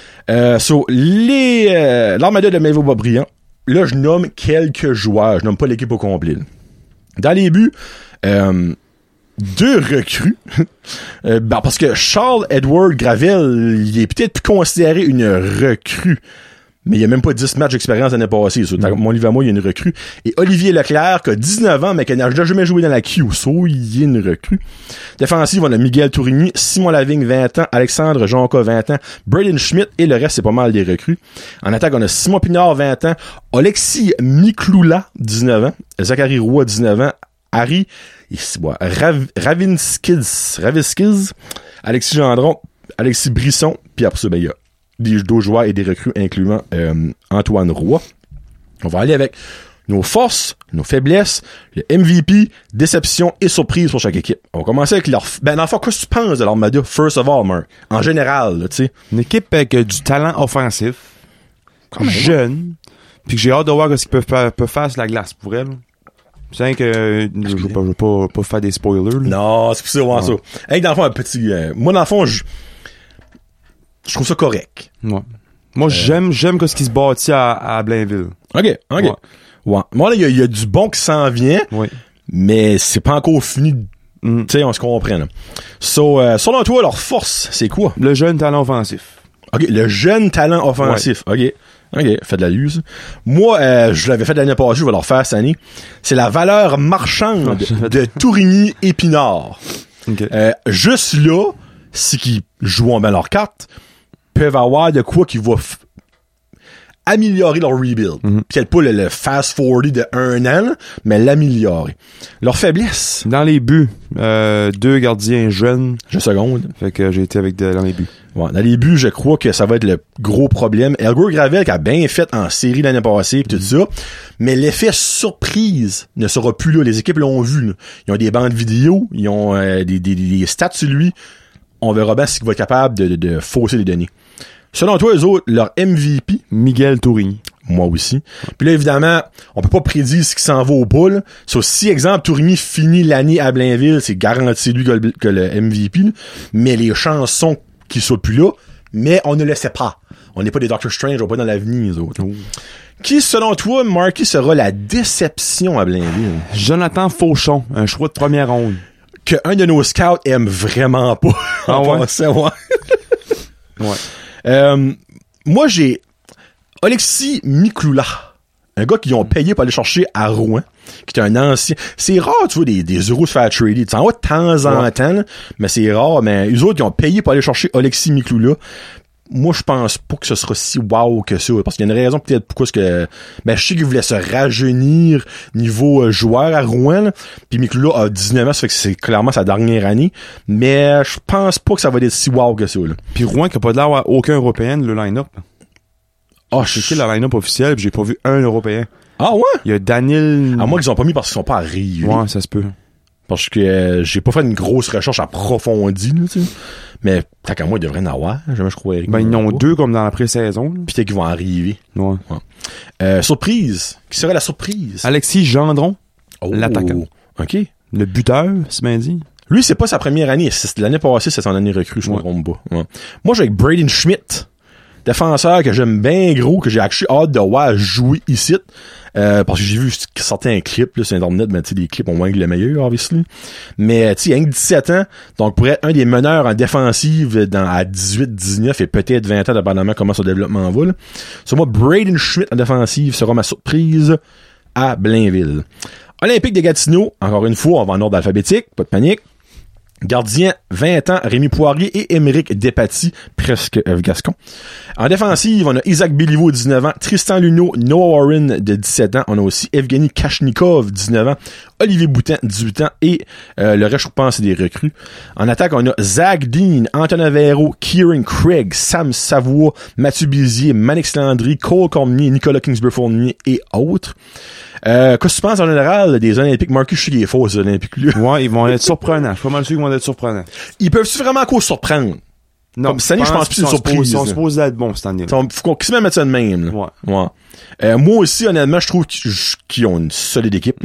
L'Armada de Melville-Boisbriand. Là, je nomme quelques joueurs. Je nomme pas l'équipe au complet. Là. Dans les buts, 2 recrues. Parce que Charles Edward Gravel, il est peut-être plus considéré une recrue. Mais il y a même pas 10 matchs d'expérience l'année passée. Dans mon livre à moi, il y a une recrue. Et Olivier Leclerc, qui a 19 ans, mais qui n'a jamais joué dans la Q. Il y a une recrue. Défensive, on a Miguel Tourigny, Simon Lavigne, 20 ans, Alexandre Jonca, 20 ans, Braden Schmidt, et le reste, c'est pas mal des recrues. En attaque, on a Simon Pinard, 20 ans, Alexis Mikloula, 19 ans, Zachary Roy, 19 ans, Harry Raviskis, Alexis Gendron, Alexis Brisson, puis après ça, ben, il y a d'autres joueurs et des recrues incluant Antoine Roy. On va aller avec nos forces, nos faiblesses, le MVP, déception et surprise pour chaque équipe. On va commencer avec leur... Ben, dans le fond, qu'est-ce que tu penses de l'Armada, first of all, Mark? En général, tu sais. Une équipe avec du talent offensif, jeune, puis que j'ai hâte de voir ce qu'ils peuvent faire sur la glace pour elle. C'est que je veux pas faire des spoilers. Là. Non, c'est pour ça, ouais. Ça. Hey, dans le fond, un petit... moi, dans le fond, je trouve ça correct. Ouais. Moi, j'aime ce qui se bâtit à Blainville. OK. Ouais. Moi, là, il y a du bon qui s'en vient, oui. Mais c'est pas encore fini. Tu sais, on se comprend, là. Selon toi, leur force, c'est quoi? Le jeune talent offensif. OK, le jeune talent offensif. Ouais. OK, fait de la luse. Moi, je l'avais fait l'année passée, je vais leur faire cette année. C'est la valeur marchande de Tourigny et Pinard. Okay. Juste là, si qu'ils jouent bien leur carte, peuvent avoir de quoi qui va améliorer leur rebuild. Peut-être pas le fast-forward de 1 an, là, mais l'améliorer. Leur faiblesse. Dans les buts, 2 gardiens jeunes. Je seconde. Fait que j'ai été avec dans les buts. Ouais, dans les buts, je crois que ça va être le gros problème. Elgar Gravel qui a bien fait en série l'année passée pis tout ça, mais l'effet surprise ne sera plus là. Les équipes l'ont vu. Là. Ils ont des bandes vidéo, ils ont des stats sur lui. On verra bien s'il va être capable de fausser les données. Selon toi, eux autres, leur MVP? Miguel Tourigny. Moi aussi. Puis là, évidemment, on peut pas prédire ce qui s'en va au pas, là. Sauf si, exemple, Tourigny finit l'année à Blainville, c'est garanti lui que le MVP, là. Mais les chances sont qu'il soit plus là, mais on ne le sait pas. On n'est pas des Doctor Strange, on n'est pas dans l'avenir, les autres. Oh. Qui, selon toi, Marky, sera la déception à Blainville? Jonathan Fauchon, un choix de première ronde. Que un de nos scouts aime vraiment pas. Ah ouais? Ouais. Moi, j'ai Alexis Mikloula, un gars qu'ils ont payé pour aller chercher à Rouen, qui est un ancien. C'est rare, tu vois, des euros se faire trader. Tu en vois de temps en temps, là, mais c'est rare. Mais eux autres, ils ont payé pour aller chercher Alexis Mikloula. Moi, je pense pas que ce sera si wow que ça, parce qu'il y a une raison peut-être pourquoi est-ce que, ben, je sais qu'il voulait se rajeunir niveau joueur à Rouen, puis Mikloula a 19 ans, ça fait que c'est clairement sa dernière année, mais je pense pas que ça va être si wow que ça, là. Puis Rouen qui a pas de l'air d'avoir aucun Européen, le line-up. Ah, je sais le line-up officiel, pis j'ai pas vu un Européen. Ah ouais? Il y a Daniel... À moi qu'ils ont pas mis parce qu'ils sont pas arrivés. Ouais, ça se peut. Parce que j'ai pas fait une grosse recherche approfondie, là, tu sais. Mais tant qu'à moi, ils devraient en avoir. Jamais je crois. Ben, ils en ont 2 comme dans la pré-saison. Puis peut-être qu'ils vont arriver. Ouais. Surprise. Qui serait la surprise? Alexis Gendron. L'attaquant. OK. Le buteur, c'est bien dit. Lui, c'est pas sa première année. L'année passée, c'est son année recrue, je me trompe pas. Ouais. Moi, j'ai avec Braden Schmidt. Défenseur que j'aime bien gros, que j'ai actually hâte de voir jouer ici. Parce que j'ai vu certains clips là, sur Internet, ben, tu sais, des clips ont moins que le meilleur, obviously. Mais, tu sais, il a 17 ans, donc pour être un des meneurs en défensive à 18, 19 et peut-être 20 ans, dépendamment comment son développement va, là. Sur moi, Braden Schmidt en défensive sera ma surprise à Blainville. Olympique de Gatineau, encore une fois, on va en ordre alphabétique, pas de panique. Gardien, 20 ans, Rémi Poirier et Émeric Despatie, presque Gascon. En défensive, on a Isaac Béliveau, 19 ans, Tristan Luneau, Noah Warren, de 17 ans. On a aussi Evgeny Kachnikov, 19 ans, Olivier Boutin, 18 ans, et le reste, je pense, c'est des recrues. En attaque, on a Zach Dean, Antonin Véro, Kieran Craig, Sam Savoie, Mathieu Bizier, Manix Landry, Cole Cormier, Nicolas Kingsbury-Fournier et autres. Qu'est-ce que tu penses en général des Olympiques? Marcus, je sais qu'il est faux, ces Olympiques-là. Ouais, ils vont être surprenants. Je suis pas mal sûr qu'ils vont être surprenants. Ils peuvent-tu vraiment quoi surprendre? Non. Comme cette année, je pense plus que c'est une surprise. Ils sont supposés être bons cette année. Faut qu'on se mette ça de même, là. Ouais. Moi aussi, honnêtement, je trouve qu'ils ont une solide équipe.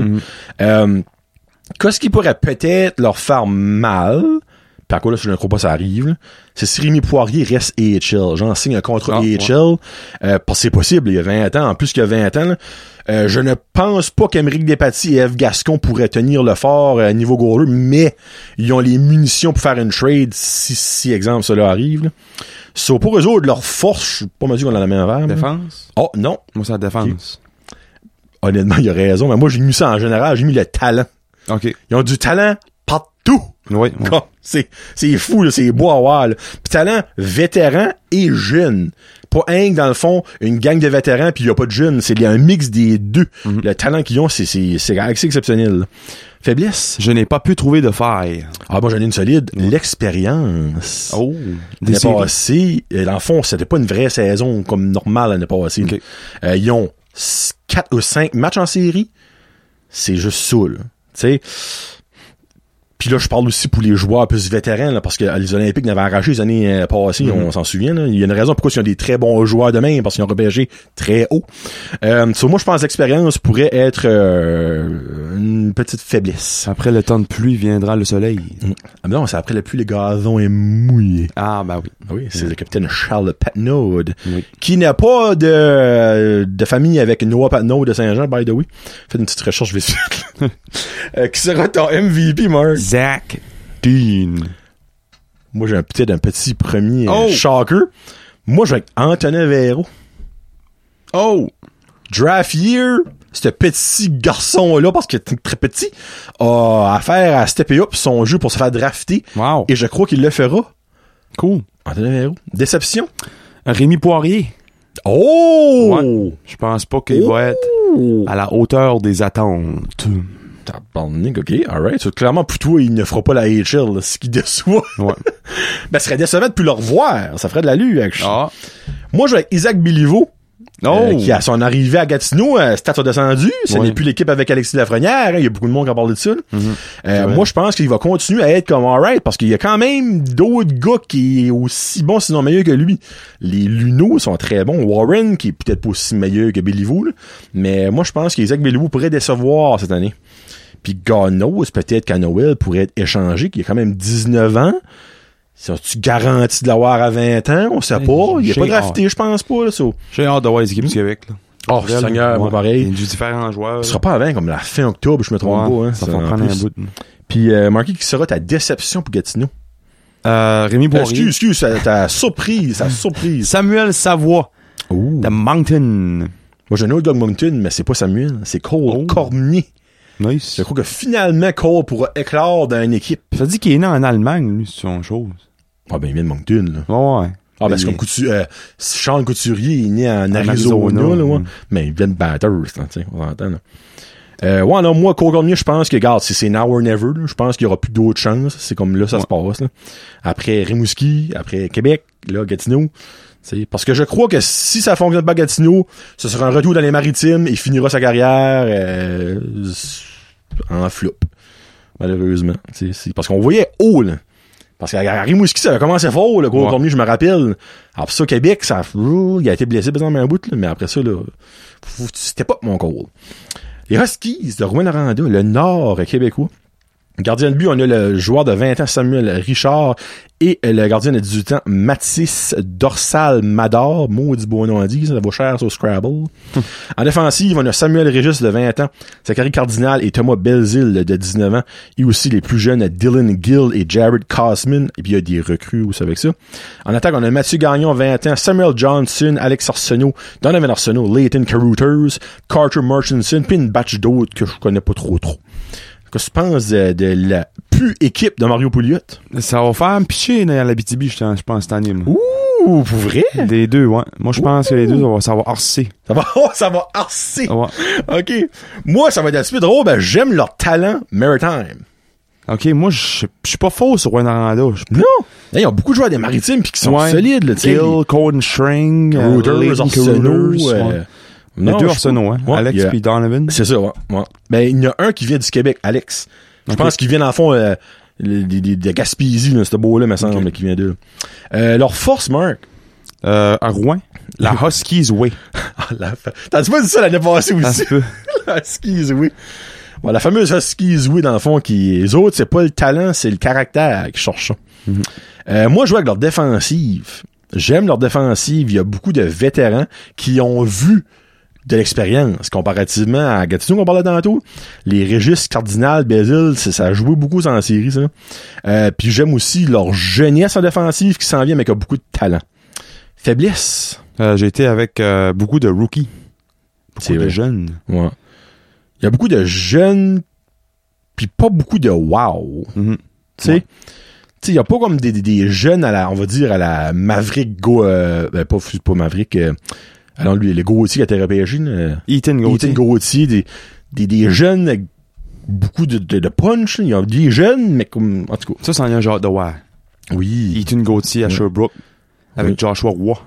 Qu'est-ce qui pourrait peut-être leur faire mal? Puis à quoi là, si je ne crois pas ça arrive, là, c'est si Rémi Poirier reste AHL. J'en signe un contrat AHL. Parce que c'est possible, il y a 20 ans. En plus qu'il y a 20 ans, là, je ne pense pas qu'Émeric Despatie et F. Gascon pourraient tenir le fort niveau goaler, mais ils ont les munitions pour faire une trade si exemple, cela arrive. Là. So, pour eux autres, leur force, je suis pas mal sûr qu'on a la main envers. Défense? Oh, non. Moi, c'est la défense. Okay. Honnêtement, il a raison, mais moi, j'ai mis ça en général, j'ai mis le talent. OK. Ils ont du talent partout. Oui. C'est fou, là, c'est beau à voir. Là. Puis talent vétéran et jeune. Pas un dans le fond, une gang de vétérans puis il y a pas de jeunes. C'est un mix des deux. Le talent qu'ils ont, c'est assez exceptionnel. Là. Faiblesse? Je n'ai pas pu trouver de faille. Ah, moi, j'en ai une solide. L'expérience. Oh. L'année passée, dans le fond, c'était pas une vraie saison comme normale l'année passée. Okay. Ils ont 4 ou 5 matchs en série. C'est juste ça, là. Tu sais. Puis là, je parle aussi pour les joueurs plus vétérans, là, parce que les Olympiques n'avaient arraché les années passées, on s'en souvient. Là. Il y a une raison pourquoi ils ont des très bons joueurs de même, parce qu'ils ont repêché très haut. Moi, je pense que l'expérience pourrait être une petite faiblesse. Après le temps de pluie viendra le soleil. Ah non, c'est après la pluie, le gazon est mouillé. Ah, ben oui. Oui, c'est le capitaine Charles Patnaud, qui n'a pas de famille avec Noah Patnaud de Saint-Jean, by the way. Faites une petite recherche vite fait. Qui sera ton MVP, Mark? Zach Dean. Moi, j'ai peut-être un petit premier shocker. Moi, j'ai avec Antonin Véro. Oh! Draft year, ce petit garçon-là, parce qu'il est très petit, a affaire à stepper up son jeu pour se faire drafter. Wow. Et je crois qu'il le fera. Cool. Antonin Véro. Déception? Rémi Poirier. Oh! Ouais. Je pense pas qu'il va être à la hauteur des attentes. Tabarnak, ok, alright. So, clairement, pour toi, il ne fera pas la HL, là, ce qui déçoit. Ouais. Ben, ce serait décevant de plus le revoir. Ça ferait de l'allure, actually. Ah. Moi, je vais avec Isaac Béliveau. Oh! Qui, à son arrivée à Gatineau, stats a descendu. Ce n'est plus l'équipe avec Alexis Lafrenière. Hein. Il y a beaucoup de monde qui a parlé de ça. Moi, je pense qu'il va continuer à être comme alright parce qu'il y a quand même d'autres gars qui est aussi bon, sinon meilleur que lui. Les Luno sont très bons. Warren, qui est peut-être pas aussi meilleur que Béliveau, là. Mais moi, je pense qu'Isaac Béliveau pourrait décevoir cette année. Puis God knows, peut-être qu'à Noël pourrait être échangé, qu'il a quand même 19 ans. Sont-tu garanti de l'avoir à 20 ans? On sait pas. Il est pas drafté, je pense pas, là, ça. J'ai hâte de voir les équipes du Québec, là. Oh, Seigneur, moi, pareil. Il y a différents joueurs. Ce sera pas avant, comme la fin octobre, je me trompe pas, hein. Ça va prendre un bout. Puis, Marky, qui sera ta déception pour Gatineau? Rémi Poirier. Excuse, ta surprise, Samuel Savoie. Ouh. The Mountain. Moi, j'ai un autre Doug Moncton, mais c'est pas Samuel. C'est Cole Cormier. Nice. Je crois que finalement, Cole pourra éclore dans une équipe. Ça dit qu'il est né en Allemagne, lui, c'est son chose. Ah, ben, il vient de Moncton, là. Ouais. Ah, ben, c'est comme Charles Couturier, il est né en Arizona, là, ouais. Mais il vient de Bathurst, tu sais, on entend, là. Ouais, non, moi, Cole Cormier, je pense que, regarde, c'est now or never, là. Je pense qu'il y aura plus d'autres chances. C'est comme là, ça se passe, là. Après Rimouski, après Québec, là, Gatineau. T'sais, parce que je crois que si ça fonctionne pas Gatineau, ce sera un retour dans les maritimes et il finira sa carrière en flop. Malheureusement. C'est parce qu'on voyait haut, là. Parce qu'à Rimouski, ça a commencé fort, le Cole Cormier, je me rappelle. Alors, ça, Québec, il a été blessé par exemple un bout, là, mais après ça, là, c'était pas mon Cole. Les Huskies de Rouyn-Noranda, le Nord québécois. Gardien de but, on a le joueur de 20 ans, Samuel Richard, et le gardien de 18 ans, Mathis Dorsal Mador. Maudit beau nom à dire, ça vaut cher sur Scrabble. En défensive, on a Samuel Régis de 20 ans, Zachary Cardinal et Thomas Belzile de 19 ans, et aussi les plus jeunes, Dylan Gill et Jared Cosman, et puis il y a des recrues aussi avec ça. En attaque, on a Mathieu Gagnon, 20 ans, Samuel Johnson, Alex Arsenault, Donovan Arsenault, Leighton Carouters, Carter Murchison, puis une batch d'autres que je connais pas trop. Qu'est-ce que tu penses de la équipe de Mario Pouliot? Ça va faire un pitcher dans l'Abitibi, je pense, cette année. Ouh, pour vrai? Les deux, ouais. Moi, je pense que les deux, ça va harcer. Ça va harcer. Ouais. OK. Moi, ça va être un petit peu drôle, ben, j'aime leur talent maritime. OK, moi, je suis pas faux sur Rouyn-Noranda. Non! Il y a beaucoup de joueurs des maritimes pis qui sont solides, là, tu sais. Gill, Colton String, Routers, Arsenault, les deux Arsenault, hein. Ouais, Alex puis Donovan. C'est ça, ouais. Ben, il y en a un qui vient du Québec, Alex. Je pense qu'il vient, dans le fond, de Gaspésie, là, ce beau-là, me semble, qui vient d'eux. Leur force, Marc. À Rouen. La Huskies Way. T'as-tu pas dit ça l'année passée aussi? La Huskies Way. Bon, la fameuse Huskies Way, dans le fond, les autres, c'est pas le talent, c'est le caractère qu'ils cherchent. Moi, je joue avec leur défensive. J'aime leur défensive. Il y a beaucoup de vétérans qui ont vu de l'expérience, comparativement à Gatineau qu'on parlait tantôt. Les Régis, Cardinal, Bézil, ça a joué beaucoup en série, ça. Puis j'aime aussi leur jeunesse en défensive qui s'en vient, mais qui a beaucoup de talent. Faiblesse. J'ai été avec beaucoup de rookies. Beaucoup de jeunes. Ouais. Il y a beaucoup de jeunes, puis pas beaucoup de wow. Tu sais, il y a pas comme des jeunes on va dire, à la Maverick pas Maverick, alors lui, le Gauthier qui a été repêché, Ethan Gauthier, des jeunes avec beaucoup de punch, il y a des jeunes, mais comme, en tout cas. Ça, c'en est un genre de ouais. Oui. Ethan Gauthier à Sherbrooke, avec Joshua Roy.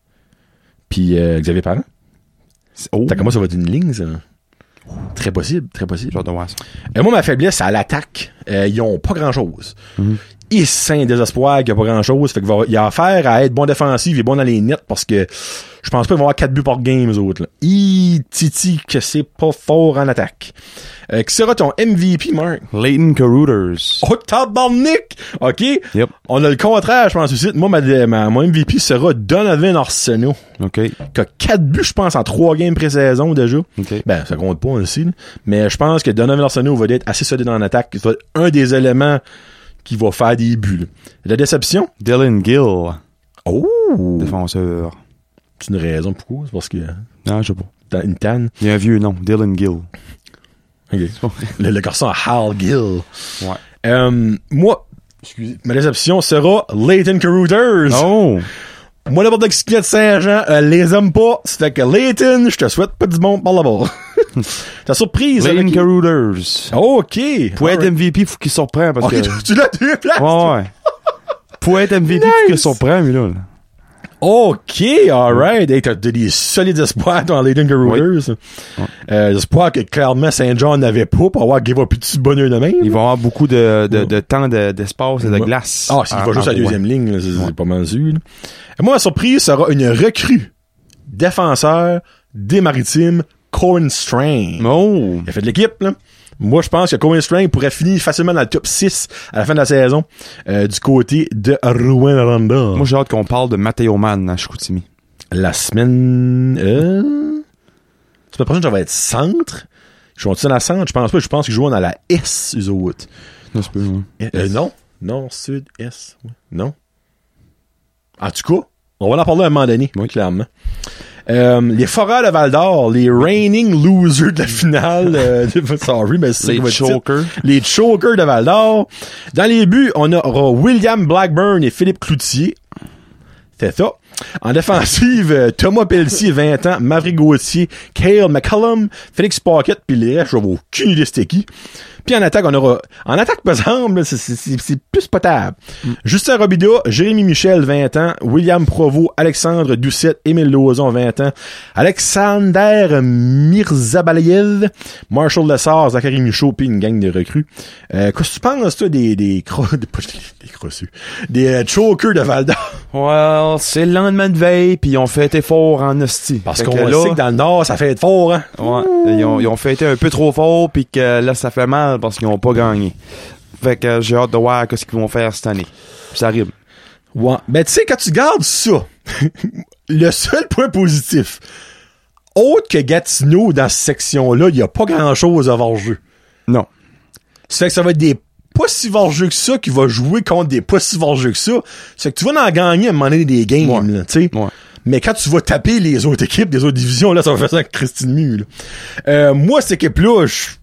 Puis Xavier Parent. T'as comment ça va être une ligne, ça? Très possible. Genre de ouais, ça. Moi, ma faiblesse, c'est à l'attaque. Ils ont pas grand-chose. Et c'est un désespoir qu'il n'y a pas grand-chose. Fait qu'il y a affaire à être bon défensif et bon dans les nets parce que je pense pas qu'ils vont avoir 4 buts par game, eux autres. Titi, que c'est pas fort en attaque. Qui sera ton MVP, Mark? Leighton Carouters. Oh, tabarnak! OK? Yep. On a le contraire, je pense aussi. Moi, mon MVP sera Donovan Arsenault. OK. Qui a 4 buts, je pense, en 3 games pré-saison déjà. OK. Ben, ça compte pas aussi. Là. Mais je pense que Donovan Arsenault va être assez solide en attaque. Ça va être un des éléments qui va faire des buts. Là. La déception? Dylan Gill. Oh! Défenseur. C'est une raison pourquoi? C'est parce que... Non, je sais pas. T'as une tanne? Il y a un vieux nom. Dylan Gill. OK. Le garçon à Hal Gill. Ouais. Moi, excusez, ma déception sera Leighton Carouters. Oh! Moi, le bord de de Saint-Jean, les aime pas. C'est que Layton, je te souhaite pas du bon par là-bas. T'as surprise, Layton Carruthers. OK. Pour être MVP, faut qu'il surprenne parce OK, que... tu l'as deux places. Ouais. Pour être MVP, faut qu'il surprenne, mais là. OK, alright. Hey, t'as des solides espoirs dans Layton Carruthers. Oui. Espoirs que clairement Saint-Jean n'avait pas pour avoir give up plus de bonheur de même. Ils vont avoir beaucoup de temps d'espace et de glace. Ah, s'il va juste à la deuxième ligne, là, c'est pas mal sûr. Et moi, la surprise sera une recrue défenseur des Maritimes, Cohen Strang. Oh! Il a fait de l'équipe, là. Moi, je pense que Cohen Strang pourrait finir facilement dans le top 6 à la fin de la saison du côté de Rouyn-Noranda. Moi, j'ai hâte qu'on parle de Matteo Mann à Chicoutimi. La semaine... semaine prochaine, ça va être centre. Ils jouent-ils dans la centre? Je pense pas. Je pense qu'ils jouent dans la S, eux autres. Non, c'est pas vrai. Non. Nord, Sud, S. Non. En tout cas, on va en parler à un moment donné, clairement. Les Foreurs de Val-d'Or, les reigning losers de la finale, sorry, mais c'est les chokers. Les chokers de Val-d'Or. Dans les buts, on aura William Blackburn et Philippe Cloutier. C'est ça. En défensive, Thomas Pelletier, 20 ans, Maverick Gauthier, Cale McCollum, Félix Paquette, puis les restes, je n'ai aucune idée c'était qui. Puis en attaque, on aura... En attaque, par exemple, c'est plus potable. Justin Robida, Jérémy Michel, 20 ans, William Provost, Alexandre Doucette, Émile Lauzon, 20 ans, Alexander Mirzabaliev, Marshall Lessard, Zachary Michaud, puis une gang de recrues. Qu'est-ce que tu penses, toi, des crossus, des chokers de Val-d'Or? Well, c'est le lendemain de veille, puis ils ont fait effort en hostie. Parce qu'on sait que dans le Nord, ça fait être fort, hein? Ouais. Ils ont fait un peu trop fort, puis que là, ça fait mal parce qu'ils ont pas gagné. Fait que j'ai hâte de voir ce qu'ils vont faire cette année. Puis ça arrive. Ouais. Ben, tu sais, quand tu gardes ça, le seul point positif, autre que Gatineau dans cette section-là, il y a pas grand-chose à voir jeu. Non. Ça fait que ça va être des pas si jeu que ça qui va jouer contre des pas si jeu que ça. Ça fait que tu vas en gagner à un moment donné des games, là, tu sais. Ouais. Mais quand tu vas taper les autres équipes des autres divisions, là, ça va faire ça avec Christine Mu, là. Moi, cette équipe-là,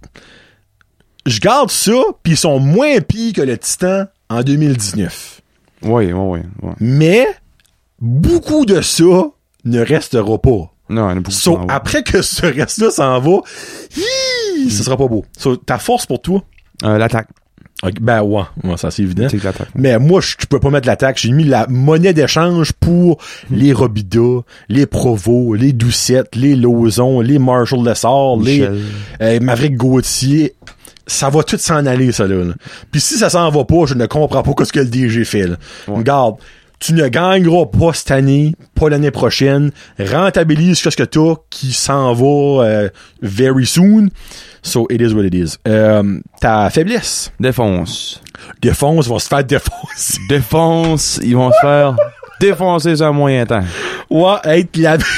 je garde ça, pis ils sont moins pires que le Titan en 2019. Oui. Mais, beaucoup de ça ne restera pas. Non, il y en a beaucoup. Après que ce reste-là s'en va, ce sera pas beau. Ta force pour toi? L'attaque. Okay, ben ouais, ça c'est évident. C'est l'attaque. Mais moi, je peux pas mettre l'attaque. J'ai mis la monnaie d'échange pour les Robida, les Provo, les Doucette, les Lauzon, les Marshall Lessard, les Maverick Gauthier. Ça va tout s'en aller, ça là. Puis si ça s'en va pas, je ne comprends pas ce que le DG fait. Là. Ouais. Regarde, tu ne gagneras pas cette année, pas l'année prochaine. Rentabilise ce que t'as qui s'en va very soon. So, it is what it is. Ta faiblesse? Défonce. Défonce vont se faire défoncer. Défonce, ils vont se faire défoncer sur un moyen temps. Ouais,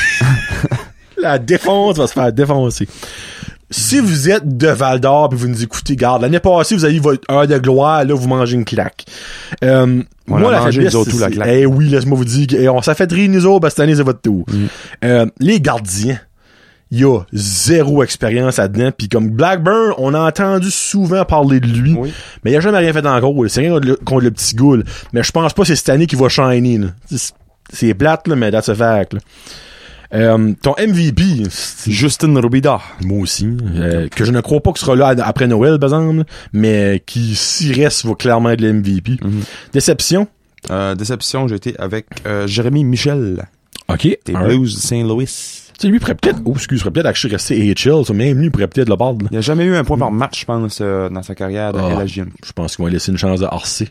la défonce va se faire défoncer. Si vous êtes de Val-d'Or pis vous nous écoutez, garde, l'année passée, vous avez eu votre heure de gloire, là, vous mangez une claque. Moi, la faiblesse, c'est... oui, laisse-moi vous dire, on s'est fait rire, nous autres, cette année, c'est votre tour. Les gardiens, il y a zéro expérience là-dedans, pis comme Blackburn, on a entendu souvent parler de lui, mais il a jamais rien fait encore, c'est rien contre le petit goul. Mais je pense pas que c'est cette année qu'il va shiner, là. C'est plate, là, mais that's a fact, là. Ton MVP, c'est Justin Robida. Moi aussi. Que je ne crois pas qu'il sera là après Noël, par exemple, mais qui, s'y reste, va clairement être le MVP. Déception? Déception, j'ai été avec Jérémy Michel. OK. Des Blues de Saint-Louis. Tu sais, lui pourrait peut-être, serait peut-être actually resté AHL, ça, même lui pourrait peut-être le perdre. Il a jamais eu un point par match, je pense, dans sa carrière de LHJM. Je pense qu'ils vont laisser une chance de RC.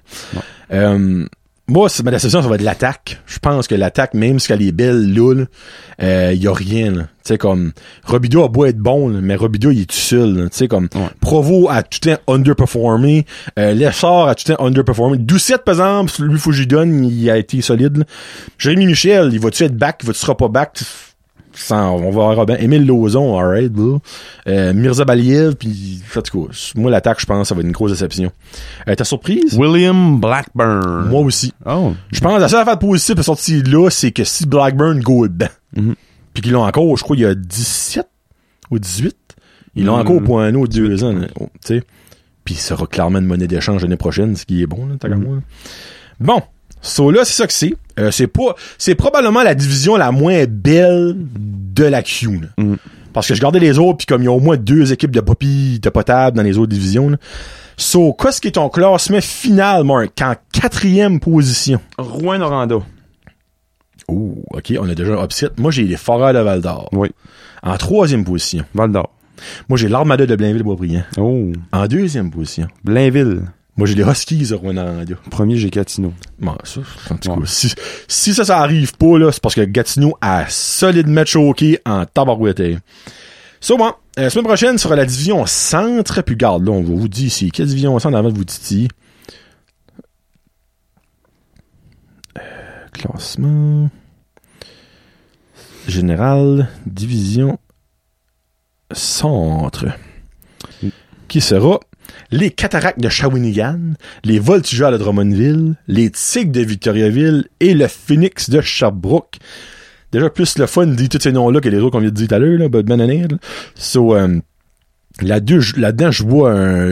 Moi, ma déception, ça va être l'attaque. Je pense que l'attaque, même si elle est belle, là, y a rien, là. Tu sais, comme, Robida a beau être bon, là, mais Robida, il est tout seul, tu sais, comme, Provo a tout le temps underperformé, Lessard a tout le temps underperformé. Doucette, par exemple, lui, faut que j'y donne, il a été solide, là. Jérémy Michel, il va-tu être back, il va-tu sera pas back? On va voir bien. Émile Lauzon, alright, Mirza Baliev, pis, en tout cas, moi, l'attaque, je pense, ça va être une grosse déception. Ta surprise? William Blackburn. Moi aussi. Oh. Je pense, la seule affaire positive de sortie là, c'est que si Blackburn go dedans, pis qu'ils l'ont encore, je crois, il y a 17 ou 18, ils l'ont encore pour un autre 2 ans, tu sais. Pis il sera clairement une monnaie d'échange l'année prochaine, ce qui est bon, là, t'as qu'à moi. Bon. So là, c'est ça que c'est. C'est probablement la division la moins belle de la Q, là. Parce que je regardais les autres, puis comme il y a au moins 2 équipes de popis de potable dans les autres divisions, là. So, qu'est-ce qui est ton classement final, Mark, en 4e position? Rouyn-Noranda. Oh, OK, on a déjà un upset. Moi, j'ai les Foreurs de Val-d'Or. Oui. En 3e position. Val-d'Or. Moi, j'ai l'Armada de Blainville-Boisbriand. Oh. En 2e position. Blainville. Moi, j'ai les Huskies de Rouyn-Noranda. Premier, j'ai Gatineau. Bon, ça, en tout cas, si ça arrive pas, là, c'est parce que Gatineau a solide match hockey en tabarouette. So, bon, la semaine prochaine sera la division centre, puis garde, là, on va vous dire c'est quelle division centre avant de vous titiller. Classement général, division centre, qui sera les Cataractes de Shawinigan, les Voltigeurs de Drummondville, les Tigres de Victoriaville et le Phoenix de Sherbrooke. Déjà plus le fun de dire tous ces noms-là que les autres qu'on vient de dire tout à l'heure, là, bonne année. Là. So, là-dedans, je vois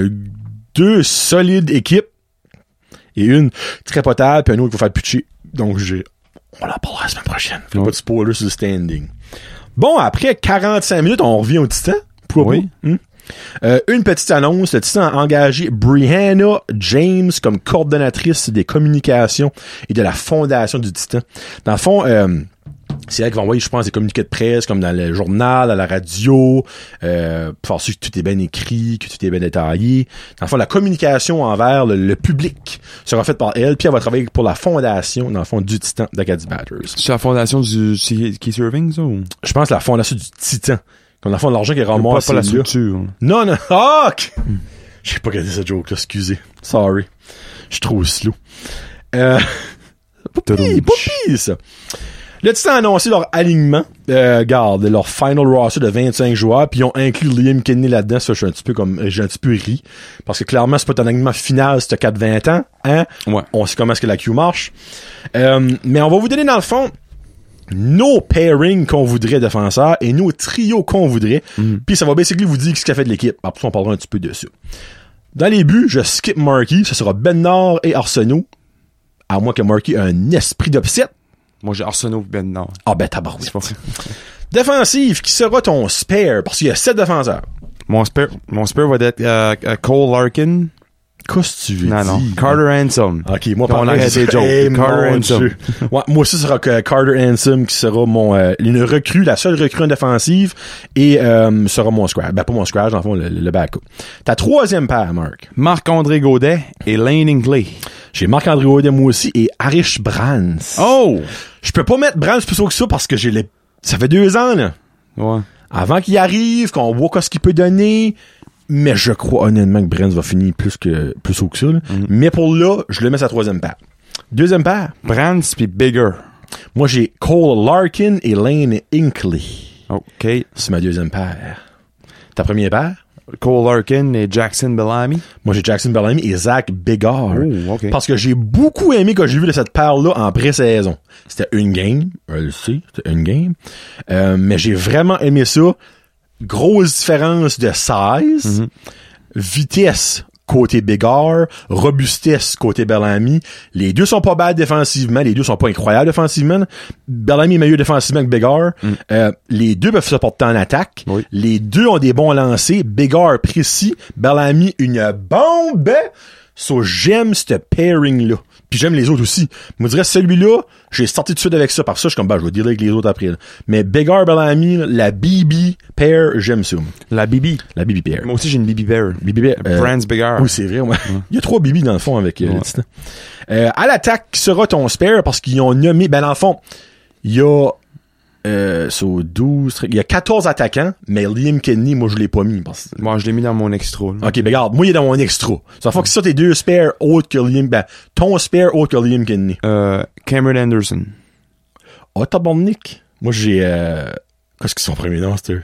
2 solides équipes et une très potable, puis un autre qui va faire pitcher. Donc, on en parlera la semaine prochaine. Fais pas de spoiler sur le standing. Bon, après 45 minutes, on revient au Titan. Pourquoi pas? Une petite annonce. Le Titan a engagé Brianna James comme coordonnatrice des communications et de la fondation du Titan. Dans le fond, c'est elle qui va envoyer, je pense, des communiqués de presse, comme dans le journal, à la radio, pour faire sûr que tout est bien écrit, que tout est bien détaillé. Dans le fond, la communication envers le public sera faite par elle, puis elle va travailler pour la fondation, dans le fond, du Titan d'Acadie Batters. C'est la fondation du Keith Irving, ça, ou? Je pense la fondation du Titan. Comme dans le fond, l'argent qui est ramassé. Pas la structure. Non. Ah! J'ai pas regardé cette joke-là, excusez. Sorry. Je suis trop slow. Pas pire, ça. Le Titan a annoncé leur alignement, garde, leur final roster de 25 joueurs, puis ils ont inclus Liam Kenney là-dedans. Ça, j'ai un petit peu ri. Parce que clairement, c'est pas ton alignement final si t'as 4-20 ans, hein? Ouais. On sait comment est-ce que la Q marche. Mais on va vous donner, dans le fond, nos pairings qu'on voudrait défenseurs et nos trios qu'on voudrait. Puis ça va basically vous dire ce qu'a fait de l'équipe. Après ça, on parlera un petit peu dessus. Dans les buts, je skip Marky. Ça sera Bednar et Arsenault. À moins que Marky ait un esprit d'upset. Moi, j'ai Arsenault et Bednar. Ah ben tabarouette. Défensive, qui sera ton spare? Parce qu'il y a 7 défenseurs. Mon spare va être Cole Larkin. Qu'est-ce que tu veux dire? Non. Carter Handsome. Ok, moi, on arrête les jokes. Carter Handsome. Ouais, moi aussi, ce sera Carter Handsome qui sera une recrue, la seule recrue en défensive, et sera mon scratch. Ben, pas mon scratch, dans le fond, le backup. Ta troisième paire, Marc. Marc-André Gaudet et Lane Ingley. J'ai Marc-André Gaudet, moi aussi, et Harish Brands. Oh! Je peux pas mettre Brands plus haut que ça parce que ça fait 2 ans, là. Ouais. Avant qu'il arrive, qu'on voit ce qu'il peut donner. Mais je crois honnêtement que Brands va finir plus haut que ça. Là. Mais pour là, je le mets sa troisième paire. Deuxième paire. Brands puis Bigger. Moi, j'ai Cole Larkin et Lane Inkley. OK. C'est ma deuxième paire. Ta première paire? Cole Larkin et Jackson Bellamy. Moi, j'ai Jackson Bellamy et Zach Bigard. Oh, OK. Parce que j'ai beaucoup aimé quand j'ai vu de cette paire-là en pré-saison. C'était une game. Je le sais, c'était une game. Mais j'ai vraiment aimé ça. Grosse différence de size, vitesse côté Bigard, robustesse côté Bellamy. Les deux sont pas bad défensivement, les deux sont pas incroyables défensivement. Bellamy est meilleur défensivement que Bigard. Les deux peuvent se porter en attaque. Oui. Les deux ont des bons lancers. Bigard précis, Bellamy une bombe. So, j'aime ce pairing-là. Puis j'aime les autres aussi. Je me dirais, celui-là, j'ai sorti tout de suite avec ça. Par ça, je suis comme, je vais dealer avec les autres après. Là. Mais Bigard, Bellamy, la BB pair, j'aime ça. La BB. La BB pair. Moi aussi, j'ai une BB pair. BB pair. Brands Bigard. Oui, c'est vrai. Ouais. Il y a 3 BB dans le fond avec le Titan. À l'attaque, qui sera ton spare parce qu'ils ont nommé, dans le fond, il y a 12, il y a 14 attaquants, mais Liam Kenney, moi, je l'ai pas mis. Moi, je l'ai mis dans mon extra. Là. OK, regarde, moi, il est dans mon extra. Ça fait que ça, tes 2 spares autres que Liam, ton spare autre que Liam Kenney. Cameron Anderson. Oh, tabarnak. Moi, j'ai, qu'est-ce qu'ils sont premiers noms, c'était?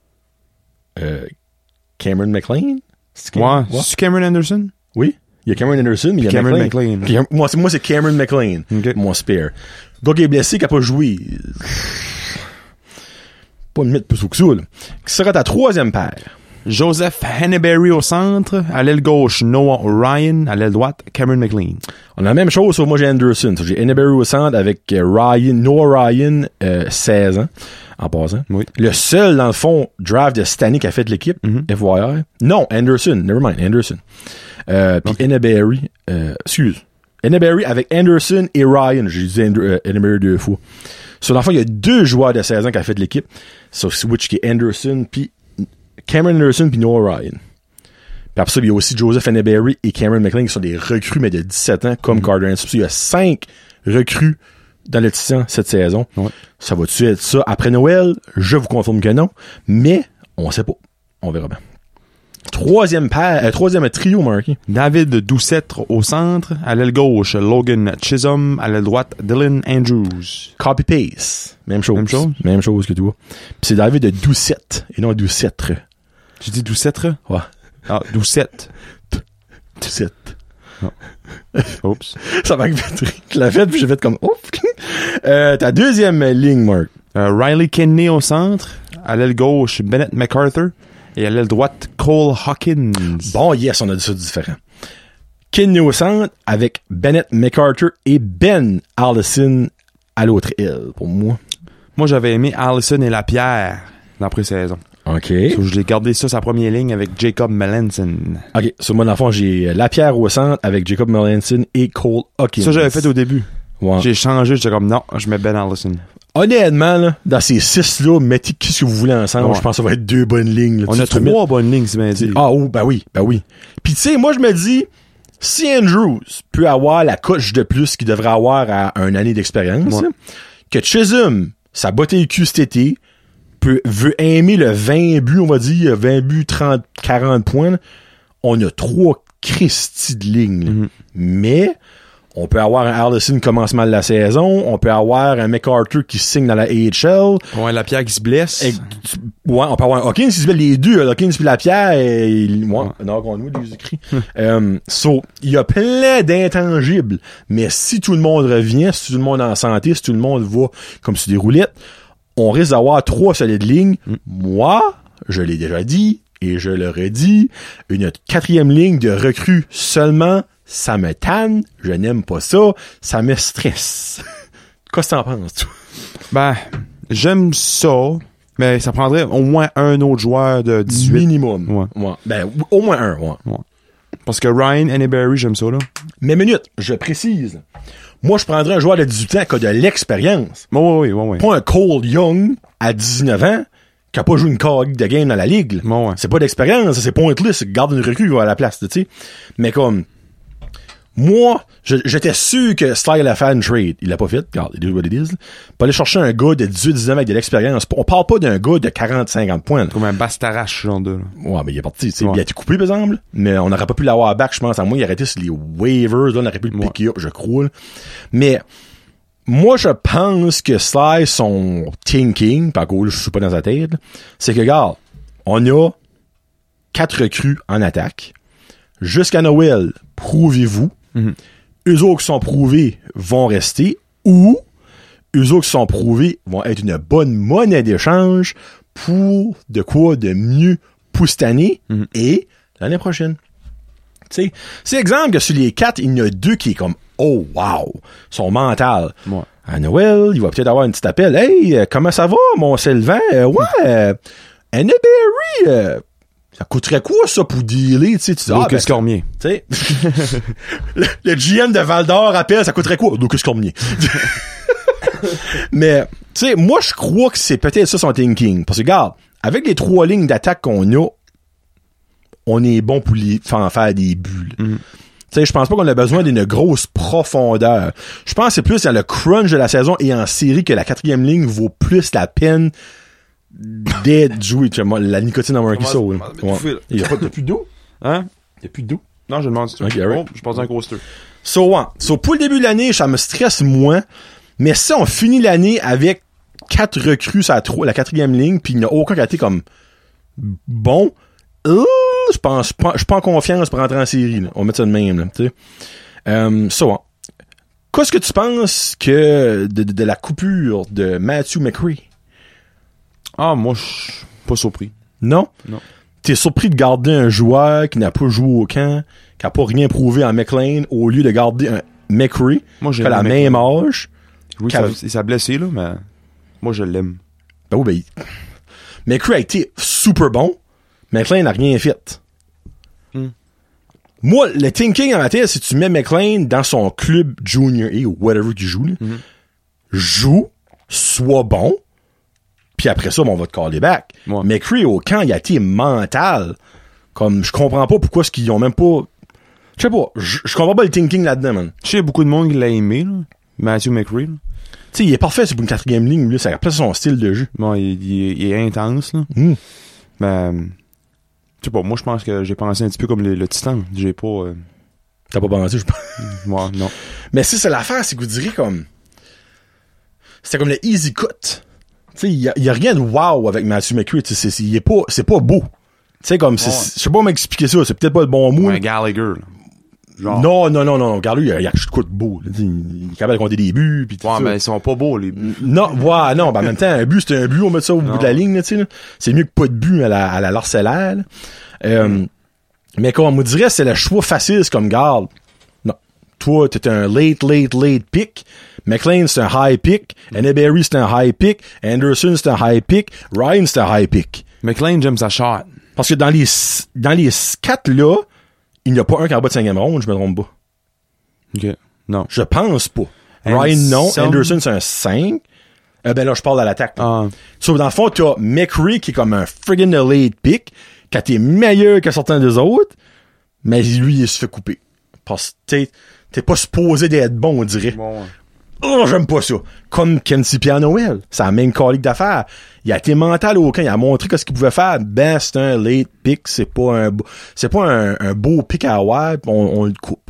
Cameron McLean? C'est Cameron Anderson? Oui. Il y a Cameron Anderson, mais il y a Cameron McLean. Moi, c'est Cameron McLean. Okay. Mon spare. Le gars qui est blessé, qui a pas joué. Pas une mythe plus haut que ça, là. Qui sera ta troisième paire? Joseph Henneberry au centre. À l'aile gauche, Noah Ryan. À l'aile droite, Cameron McLean. On a la même chose, sauf moi j'ai Anderson. J'ai Henneberry au centre avec Noah Ryan, 16 ans, en passant. Oui. Le seul, dans le fond, draft de cette année qui a fait l'équipe, FYI. Non, Anderson, nevermind, Anderson. Puis Henneberry, Henneberry avec Anderson et Ryan. J'ai dit Henneberry 2 fois. Dans le fond, il y a 2 joueurs de 16 ans qui a fait l'équipe. Switch qui est Anderson, puis Cameron Anderson, puis Noah Ryan. Puis après ça, il y a aussi Joseph Henneberry et Cameron McLean qui sont des recrues, mais de 17 ans, comme Carter Hantz. Il y a 5 recrues dans le Titan cette saison. Ouais. Ça va-tu être ça après Noël? Je vous confirme que non. Mais, on sait pas. On verra bien. Troisième trio, Marky. David Doucette au centre. À l'aile gauche, Logan Chisholm. À l'aile droite, Dylan Andrews. Copy-paste. Même chose. Même chose que toi. Puis c'est David Doucette et non Doucette. J'ai dit Doucette? Ouais. Ah, Doucette. Doucette. Oh. Oups. Ça m'a fait je l'ai fait, puis j'ai fait comme ouf. Ta deuxième ligne, Mark. Riley Kenney au centre. À l'aile gauche, Bennett MacArthur. Et à l'aile droite, Cole Hawkins. Bon, yes, on a dit ça différent. Kenney au centre avec Bennett MacArthur et Ben Allison à l'autre aile, pour moi. Moi, j'avais aimé Allison et Lapierre dans la pré-saison. OK. Je l'ai gardé ça sa première ligne avec Jacob Melanson. OK. Sur moi, dans le fond, j'ai Lapierre au centre avec Jacob Melanson et Cole Hawkins. Ça, j'avais fait au début. Ouais. J'ai changé, j'étais comme non, je mets Ben Allison. Honnêtement, là, dans ces 6-là, mettez qu'est-ce que vous voulez ensemble. Ouais. Je pense que ça va être 2 bonnes lignes. Là. On a 3 bonnes lignes, c'est bien dit. Ah, oh, ben oui. Puis tu sais, moi, je me dis, si Andrews peut avoir la coche de plus qu'il devrait avoir à une année d'expérience, Ouais. que Chisholm, sa botte et cul cet été, veut aimer le 20 buts, on va dire, 20 buts, 30, 40 points, là, on a 3 Christy de lignes. Là. Mais on peut avoir un Allison commencement de la saison, on peut avoir un MacArthur qui signe dans la AHL. Ouais, Lapierre qui se blesse. Ouais, on peut avoir un Hawkins qui se blesse, les deux, Hawkins puis Lapierre, non, qu'on nous les écrits. Il y a plein d'intangibles, mais si tout le monde revient, si tout le monde est en santé, si tout le monde va comme sur des roulettes, on risque d'avoir 3 solides lignes. Moi, je l'ai déjà dit, et je le redis, une 4e ligne de recrues seulement, ça me tanne, je n'aime pas ça me stresse. Qu'est-ce que t'en penses, toi? Ben, j'aime ça, mais ça prendrait au moins un autre joueur de 18. Minimum. Ouais. Ben, au moins un, ouais. Parce que Ryan Henneberry, j'aime ça, là. Mais minute, je précise. Moi, je prendrais un joueur de 18 ans qui a de l'expérience. Oui. Pas un Cole Young à 19 ans qui a pas joué une corde de game dans la ligue. Ouais. C'est pas d'expérience, c'est pointless. Garde une recrue à la place, tu sais. Mais comme, moi, j'étais sûr que Sly allait faire une trade. Il l'a pas fait. Regarde, it is what it is. Pas aller chercher un gars de 18-19 avec de l'expérience. On parle pas d'un gars de 40-50 points. Comme un Bastarache, genre de, là. Ouais, mais il est parti, tu sais. Il a été coupé, par exemple. Mais on n'aurait pas pu l'avoir back, je pense. À moi, il aurait été sur les waivers, là. On aurait pu le picker up, je crois, là. Mais, moi, je pense que Sly, son thinking, par contre, je suis pas dans sa tête, là, c'est que, regarde, on a 4 recrues en attaque. Jusqu'à Noël, prouvez-vous. Eux autres qui sont prouvés vont rester, ou eux autres qui sont prouvés vont être une bonne monnaie d'échange pour de quoi de mieux pour cette année et l'année prochaine. Tu sais, c'est exemple que sur les 4, il y en a 2 qui est comme oh wow, son mental. Ouais. À Noël, il va peut-être avoir un petit appel. Hey, comment ça va, mon Sylvain? Henneberry, ça coûterait quoi, ça, pour dealer, tu sais? Lucas Cormier. Tu sais, le GM de Val-d'Or appelle, ça coûterait quoi? Lucas Cormier. Mais, tu sais, moi, je crois que c'est peut-être ça son thinking. Parce que, regarde, avec les 3 lignes d'attaque qu'on a, on est bon pour en faire des buts. Tu sais, je pense pas qu'on a besoin d'une grosse profondeur. Je pense que c'est plus dans le crunch de la saison et en série que la 4e ligne vaut plus la peine d'être joué. La nicotine dans Marky Soul. Il y a plus d'eau? Hein? Il y a plus d'eau? Non, je demande si tu veux. Okay, right. Je pense à un coaster. So, pour le début de l'année, ça me stresse moins. Mais si on finit l'année avec 4 recrues sur la 4e ligne, puis il n'y a aucun qui a été comme bon, je pense pas, je suis pas en confiance pour rentrer en série, là. On va mettre ça de même, là, tu sais. Qu'est-ce que tu penses que de la coupure de Matthew McRae? Ah, moi, je suis pas surpris. Non? Non. t'es surpris de garder un joueur qui n'a pas joué au camp, qui a pas rien prouvé en McLean, au lieu de garder un McCree, qui a la même âge. Oui, il s'est blessé, là, mais moi, je l'aime. Ben oui, McCree a été super bon. McLean n'a rien fait. Moi, le thinking en ma tête, si tu mets McLean dans son club junior A ou whatever qu'il joue, là, joue, soit bon, puis après ça, on va te caller back. Ouais. McCree, au camp, il a été mental. Comme, je comprends pas pourquoi est-ce qu'ils ont même pas... Je sais pas, je comprends pas le thinking là-dedans, man. Je sais, beaucoup de monde qui l'a aimé, là. Matthew McCree, là. Tu sais, il est parfait sur une 4e ligne, là, ça rappelle son style de jeu. Bon, il est intense, là. Mais, je sais pas, moi, je pense que j'ai pensé un petit peu comme le Titan. J'ai pas... T'as pas pensé, je pense. Ouais, non. Mais si c'est l'affaire, c'est que vous direz comme... C'était comme le easy cut. Tu sais, il y a rien de wow avec Matthew McCree. C'est pas beau. Tu sais, comme, je sais pas comment expliquer ça. C'est peut-être pas le bon mot. Un Gallagher, là. Genre. Non. Regarde, lui, il y a quelque chose de beau. Il est capable de compter des buts. Pis tout ça. Mais ils sont pas beaux, les buts. Non, ben, en même temps, un but, c'est un but. On met ça au bout de la ligne, tu sais, là. C'est mieux que pas de but à la Larcellaire, mais comme on me dirait, c'est le choix facile, c'est comme garde. Non. Toi, t'es un late pick. McLean, c'est un high pick. Henneberry, c'est un high pick. Anderson, c'est un high pick. Ryan, c'est un high pick. McLean, j'aime sa shot. Parce que dans les 4 là, il n'y a pas un qui est en bas de 5e ronde, je me trompe pas. OK. Non. Je pense pas. Ryan, non. Anderson, c'est un 5. Ben là, je parle à l'attaque. So, dans le fond, t'as McCree qui est comme un friggin' late pick, qui a été meilleur que certains des autres, mais lui, il se fait couper. Parce que t'es pas supposé d'être bon, on dirait. Bon, ouais. Oh, j'aime pas ça. Comme Kenzie Pierre-Noël. C'est la même colique d'affaires. Il a été mental au camp. Il a montré ce qu'il pouvait faire. Ben, c'est un late pick. C'est pas un beau pick à avoir. On le coupe.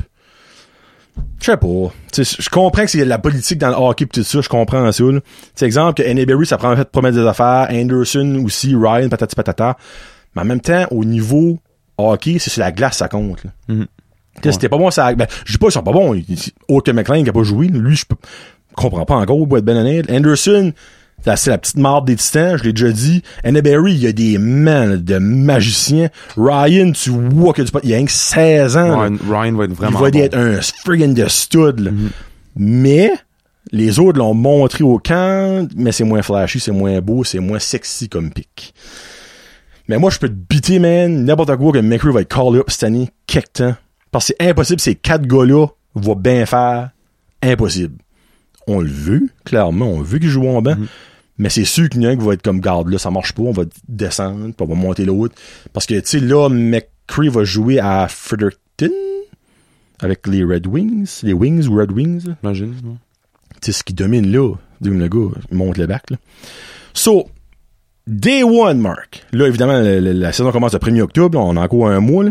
Je sais pas. Je comprends que c'est de la politique dans le hockey pis tout ça. Je comprends ça, là. C'est exemple que Henneberry, ça prend en fait de promettre des affaires. Anderson aussi. Ryan, patati patata. Mais en même temps, au niveau hockey, c'est sur la glace, ça compte, là. C'était pas bon, ça. Ben, je dis pas qu'ils sont pas bons. Autre que McLean qui a pas joué. Lui, je comprends pas encore, pour être ben honnête. Anderson, c'est la petite marde des Titans, je l'ai déjà dit. Henneberry, il y a des mains de magiciens. Ryan, tu vois que il y a 16 ans. Ryan va être vraiment il va être un friggin' de stud, là. Mais, les autres l'ont montré au camp, mais c'est moins flashy, c'est moins beau, c'est moins sexy comme pick. Mais moi, je peux te biter, man, n'importe quoi que McCree va être call up cette année, quelque temps. Parce que c'est impossible, ces 4 gars-là vont bien faire. Impossible. On le veut, clairement, on veut qu'ils jouent en banc. Mais c'est sûr qu'il y en a un qui va être comme garde là, ça marche pas, on va descendre, puis on va monter l'autre. Parce que, tu sais, là, McCree va jouer à Fredericton avec les Red Wings, les Wings ou Red Wings. Imagine. Tu sais, ce qui domine là, le gars, il monte le bac, là. So, Day 1, Mark. Là, évidemment, la saison commence le 1er octobre, là, on a encore un mois, là.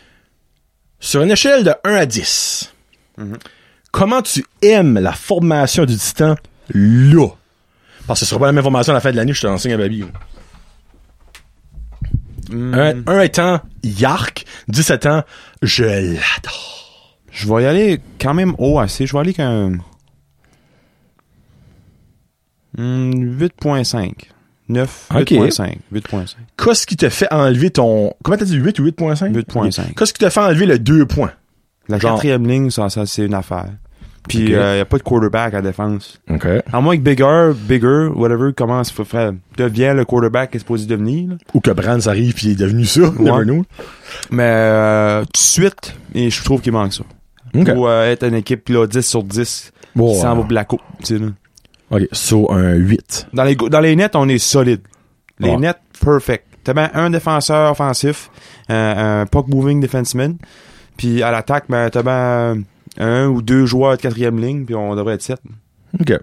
Sur une échelle de 1 à 10, comment tu aimes la formation du Titan là? Parce que ce sera pas la même formation à la fin de l'année, je te l'enseigne à Baby. 1 étant Yark, 17 ans, je l'adore. Je vais y aller quand même haut assez. Je vais aller qu'un 8.5. 9, okay. 8.5. 8.5. Qu'est-ce qui te fait enlever ton... Comment t'as dit, 8 ou 8.5? 8.5. Qu'est-ce qui te fait enlever le 2 points? La 4e ligne, ça c'est une affaire. Puis, il y a pas de quarterback à défense. OK. À moins que Bigger, whatever, commence à faire, devient le quarterback qu'il est supposé devenir. Là. Ou que Brands arrive puis il est devenu ça. Never know. Mais, tout de suite, et je trouve qu'il manque ça. Okay. Pour être une équipe, là, 10 sur 10, qui s'en va Blacko, tu sais, là. OK, so un 8. Dans les nets, on est solide. Les nets, perfect. T'as bien un défenseur offensif, un puck moving defenseman, puis à l'attaque, ben, t'as bien un ou 2 joueurs de 4e ligne, puis on devrait être 7. OK.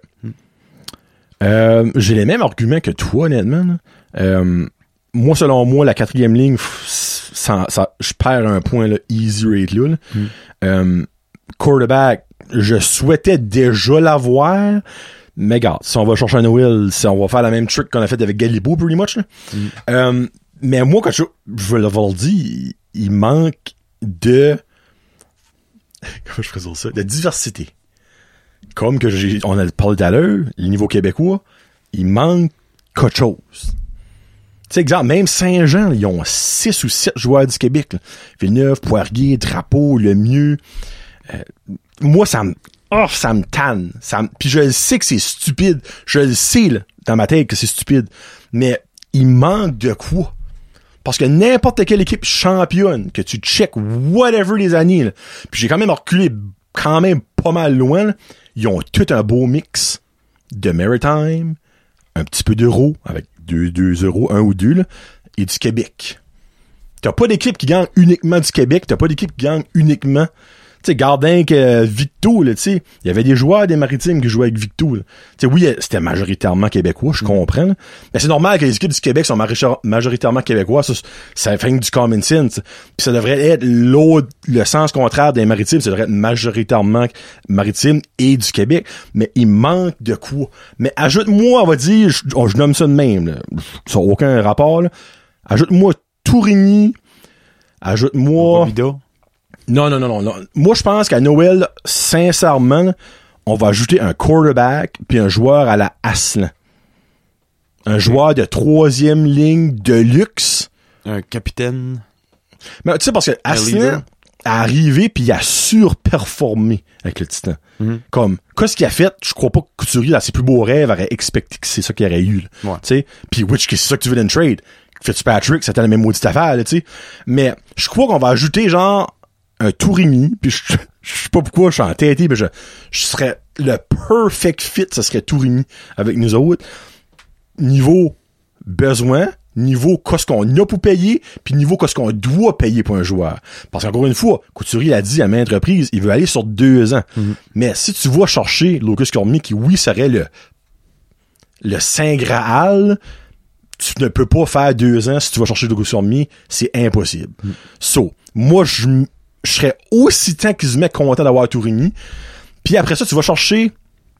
J'ai les mêmes arguments que toi, honnêtement. Moi, selon moi, la 4e ligne, je perds un point, là, easy rate, là. Quarterback, je souhaitais déjà l'avoir. Mais regarde, si on va chercher un Noël, si on va faire la même trick qu'on a fait avec Galibo, pretty much, là. Mais moi, quand je veux l'avoir dit, il manque de... Comment je présente ça? De diversité. Comme que on a parlé tout à l'heure, le niveau québécois, il manque quelque chose. sais, exemple, même Saint-Jean, là, ils ont 6 ou 7 joueurs du Québec, là. Villeneuve, Poirier, Drapeau, Lemieux. Moi, ça me tanne. Puis je le sais que c'est stupide. Je le sais, là, dans ma tête que c'est stupide. Mais il manque de quoi? Parce que n'importe quelle équipe championne, que tu check whatever les années, là, puis j'ai quand même reculé quand même pas mal loin, là, ils ont tout un beau mix de Maritime, un petit peu d'Euro, avec 2 euros, 1 ou 2, là, et du Québec. T'as pas d'équipe qui gagne uniquement du Québec, t'as pas d'équipe qui gagne uniquement... Tu sais, Gardin que Victo, là, tu sais, il y avait des joueurs des Maritimes qui jouaient avec Victo, là. Tu sais, oui, c'était majoritairement québécois, je comprends, là. Mais c'est normal que les équipes du Québec sont majoritairement québécois, ça fait du common sense. Puis ça devrait être le sens contraire des Maritimes, ça devrait être majoritairement maritime et du Québec. Mais il manque de quoi. Mais ajoute-moi, on va dire, je nomme ça de même, là. Ça n'a aucun rapport, là. Ajoute-moi Tourigny, ajoute-moi... Non. Moi, je pense qu'à Noël, sincèrement, on va ajouter un quarterback puis un joueur à la Aslan. Un joueur de 3e ligne de luxe. Un capitaine. Mais tu sais, parce que Aslan a arrivé puis il a surperformé avec le Titan. Mm-hmm. Comme, qu'est-ce qu'il a fait? Je crois pas que Couturier, dans ses plus beaux rêves, aurait expecté que c'est ça qu'il aurait eu. Ouais. Tu sais? Puis which, c'est ça que tu veux dans le trade. Fitzpatrick, c'était la même maudite affaire, tu sais. Mais je crois qu'on va ajouter genre un Tourigny, puis je sais pas pourquoi je suis entêté, mais je serais le perfect fit, ça serait Tourigny avec nous autres. Niveau besoin, niveau qu'est-ce qu'on a pour payer, puis niveau qu'est-ce qu'on doit payer pour un joueur. Parce qu'encore une fois, Couturier l'a dit à maintes reprises, il veut aller sur 2 ans. Mm-hmm. Mais si tu vas chercher Lucas Cormier, qui oui serait le Saint Graal, tu ne peux pas faire 2 ans si tu vas chercher Lucas Cormier, c'est impossible. Mm-hmm. So, moi je serais aussi tant qu'ils se mettent content d'avoir Tourigny. Puis après ça, tu vas chercher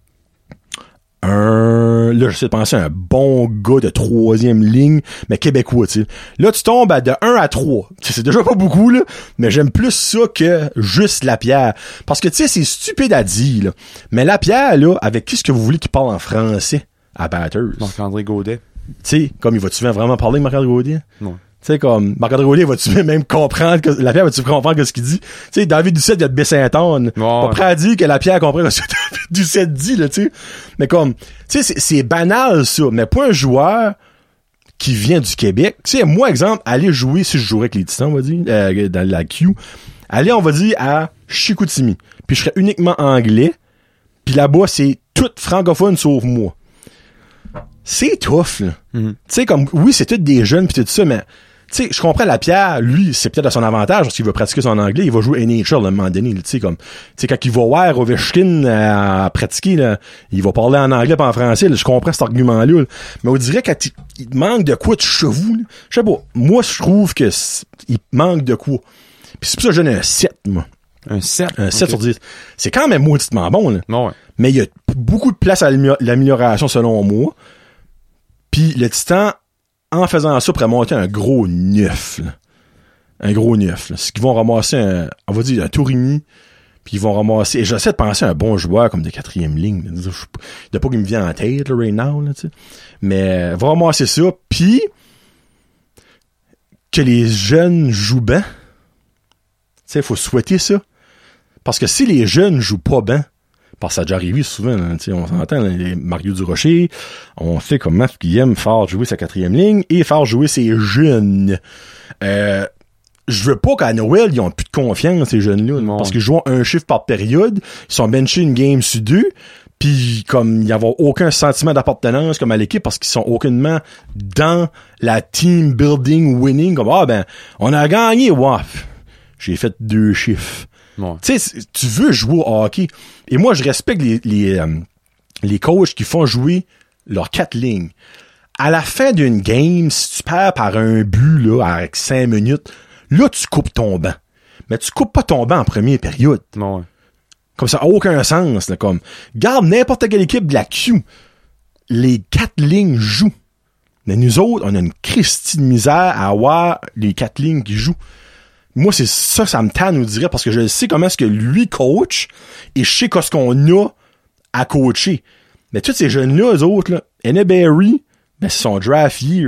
là, j'essaie de penser à un bon gars de 3e ligne, mais québécois, tu sais. Là, tu tombes de 1 à 3. C'est déjà pas beaucoup, là, mais j'aime plus ça que juste Lapierre. Parce que, tu sais, c'est stupide à dire, là. Mais Lapierre, là, avec qui est-ce que vous voulez qu'il parle en français à Batters? Marc-André Gaudet. Tu sais, comme il va-tu vraiment parler, Marc-André Gaudet? Non. Tu sais, comme, Marc-André Gaudet, vas-tu même comprendre que Lapierre va-tu comprendre ce qu'il dit? Tu sais, David Ducette, il y a de Baie-Saint-Anne. Pas prêt à dire que Lapierre comprend ce que David Ducette dit, là, tu sais. Mais comme, tu sais, c'est banal, ça. Mais pas un joueur qui vient du Québec. Tu sais, moi, exemple, aller jouer, si je jouerais avec les Titans, on va dire, dans la Q, aller, on va dire, à Chicoutimi. Puis je serais uniquement anglais. Puis là-bas, c'est tout francophone sauf moi. C'est tough, là. Mm-hmm. Tu sais, comme, oui, c'est tous des jeunes pis tout ça, mais, tu sais, je comprends Lapierre, lui, c'est peut-être à son avantage parce qu'il va pratiquer son anglais, il va jouer NHL à un moment donné, tu sais, comme, tu sais, quand il va voir Ovechkin à pratiquer, là, il va parler en anglais pas en français, là, je comprends cet argument-là, là. Mais on dirait qu'il manque de quoi de chevaux, là. Je sais pas, moi, je trouve que il manque de quoi. Pis c'est pour ça que je donne un 7, moi. Un 7? Un 7 sur 10. C'est quand même mauditement bon, là. Ouais. Mais il y a beaucoup de place à l'amélioration, selon moi. Puis le Titan, en faisant ça, pourrait monter un gros 9. Là. Un gros 9. Là. C'est qu'ils vont ramasser on va dire un Tourigny, puis ils vont ramasser... Et j'essaie de penser à un bon joueur comme de 4e ligne. Il n'y a pas qu'il me vient en tête, là, right now. Là, mais ils vont ramasser ça, puis que les jeunes jouent bien. Tu sais, il faut souhaiter ça. Parce que si les jeunes jouent pas bien, parce que ça a déjà arrivé souvent, hein, on s'entend, les Mario Durocher, on sait comment il aime faire jouer sa 4e ligne et faire jouer ses jeunes. Je veux pas qu'à Noël, ils ont plus de confiance, ces jeunes-là, parce qu'ils jouent un chiffre par période, ils sont benchés une game sur 2, puis comme il n'y a aucun sentiment d'appartenance comme à l'équipe, parce qu'ils sont aucunement dans la team building winning, comme on a gagné, waf, j'ai fait 2 chiffres. Ouais. Tu sais, tu veux jouer au hockey. Et moi, je respecte les coachs qui font jouer leurs 4 lignes. À la fin d'une game, si tu perds par un but, là, avec 5 minutes, là, tu coupes ton banc. Mais tu coupes pas ton banc en première période. Ouais. Comme ça n'a aucun sens, là, comme. Garde n'importe quelle équipe de la Q. Les 4 lignes jouent. Mais nous autres, on a une christie de misère à avoir les 4 lignes qui jouent. Moi, c'est ça me tanne, nous dirait, parce que je sais comment est-ce que lui coach, et je sais qu'est-ce qu'on a à coacher. Mais tous ces jeunes-là, eux autres, là, Anna Berry, ben, c'est son draft year, là.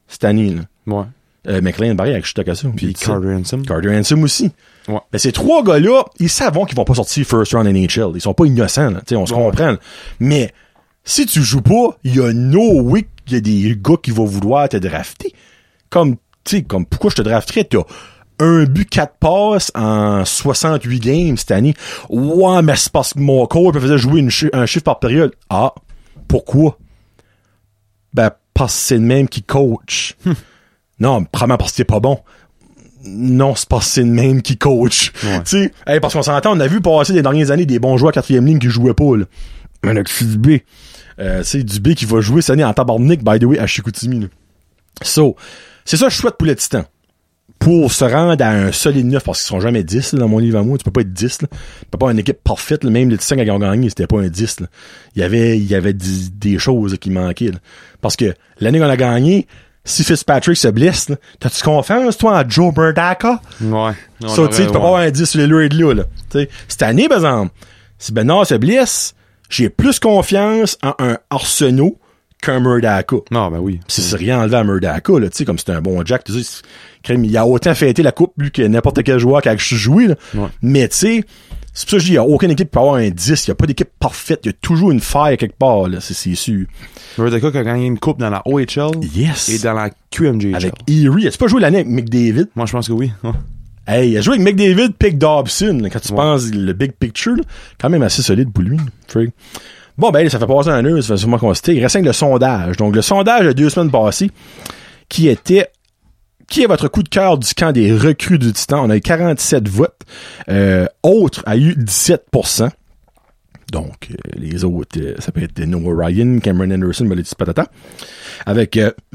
cette année, là. Ouais. McLean, pareil, avec Shitakasu. Puis Carter Handsome. Carter Handsome aussi. Ouais. Mais ces trois gars-là, ils savent qu'ils vont pas sortir first round NHL. Ils sont pas innocents, là. T'sais, on se comprend. Là. Mais, si tu joues pas, il y a no way qu'il y a des gars qui vont vouloir te drafter. Comme pourquoi je te drafterais? T'as 1 but, 4 passes en 68 games cette année. Ouais, mais c'est parce que mon coach me faisait jouer un chiffre par période. Ah, pourquoi? Ben, parce que c'est le même qui coach. Non, probablement parce que t'es pas bon. Non, c'est parce que c'est le même qui coach. Ouais. Tu sais, parce qu'on s'entend, on a vu passer les dernières années des bons joueurs à 4e ligne qui jouaient pas, là. Un Dubé. C'est Dubé qui va jouer cette année en tabarnak, by the way, à Chicoutimi, là. So, c'est ça que je souhaite pour le Titan. Pour se rendre à un solide 9, parce qu'ils seront jamais 10, là, dans mon livre à moi. Tu peux pas être 10, là. Tu peux pas avoir une équipe parfaite, là. Même le Titan, quand ils ont gagné, c'était pas un 10, là. Il y avait des choses là, qui manquaient, là. Parce que l'année qu'on a gagné, si Fitzpatrick se blesse, là, t'as-tu confiance, toi, en Joe Burdaka? Ouais. Ça, tu sais, tu peux pas avoir un 10 sur les Lords là. T'sais, cette année, par exemple, si Bernard se blesse, j'ai plus confiance en un Arsenault qu'un Murdaka. Non, ben oui. C'est rien enlevé à Murdaka, là, tu sais, comme c'est un bon Jack, tu sais, il a autant fêté la coupe, lui, que n'importe quel joueur qui a joué, là. Ouais. Mais, tu sais, c'est pour ça que je dis, il y a aucune équipe qui peut avoir un 10, il y a pas d'équipe parfaite, il y a toujours une faille quelque part, là, c'est sûr. Murdaka qui a gagné une coupe dans la OHL. Yes. Et dans la QMJHL. Avec Erie. As-tu pas joué l'année avec McDavid? Moi, je pense que oui. Ouais. Hey, il a joué avec McDavid, Pick Dobson, là, quand tu penses le big picture, là, quand même assez solide pour lui. Frig. Bon, ben, ça fait passer un heure, ça fait sûrement constater. Il reste avec le sondage. Donc, le sondage de 2 semaines passées, qui est votre coup de cœur du camp des recrues du Titan? On a eu 47 votes. Autre a eu 17%. Donc, les autres, ça peut être Noah Ryan, Cameron Anderson, Melody Patata. Avec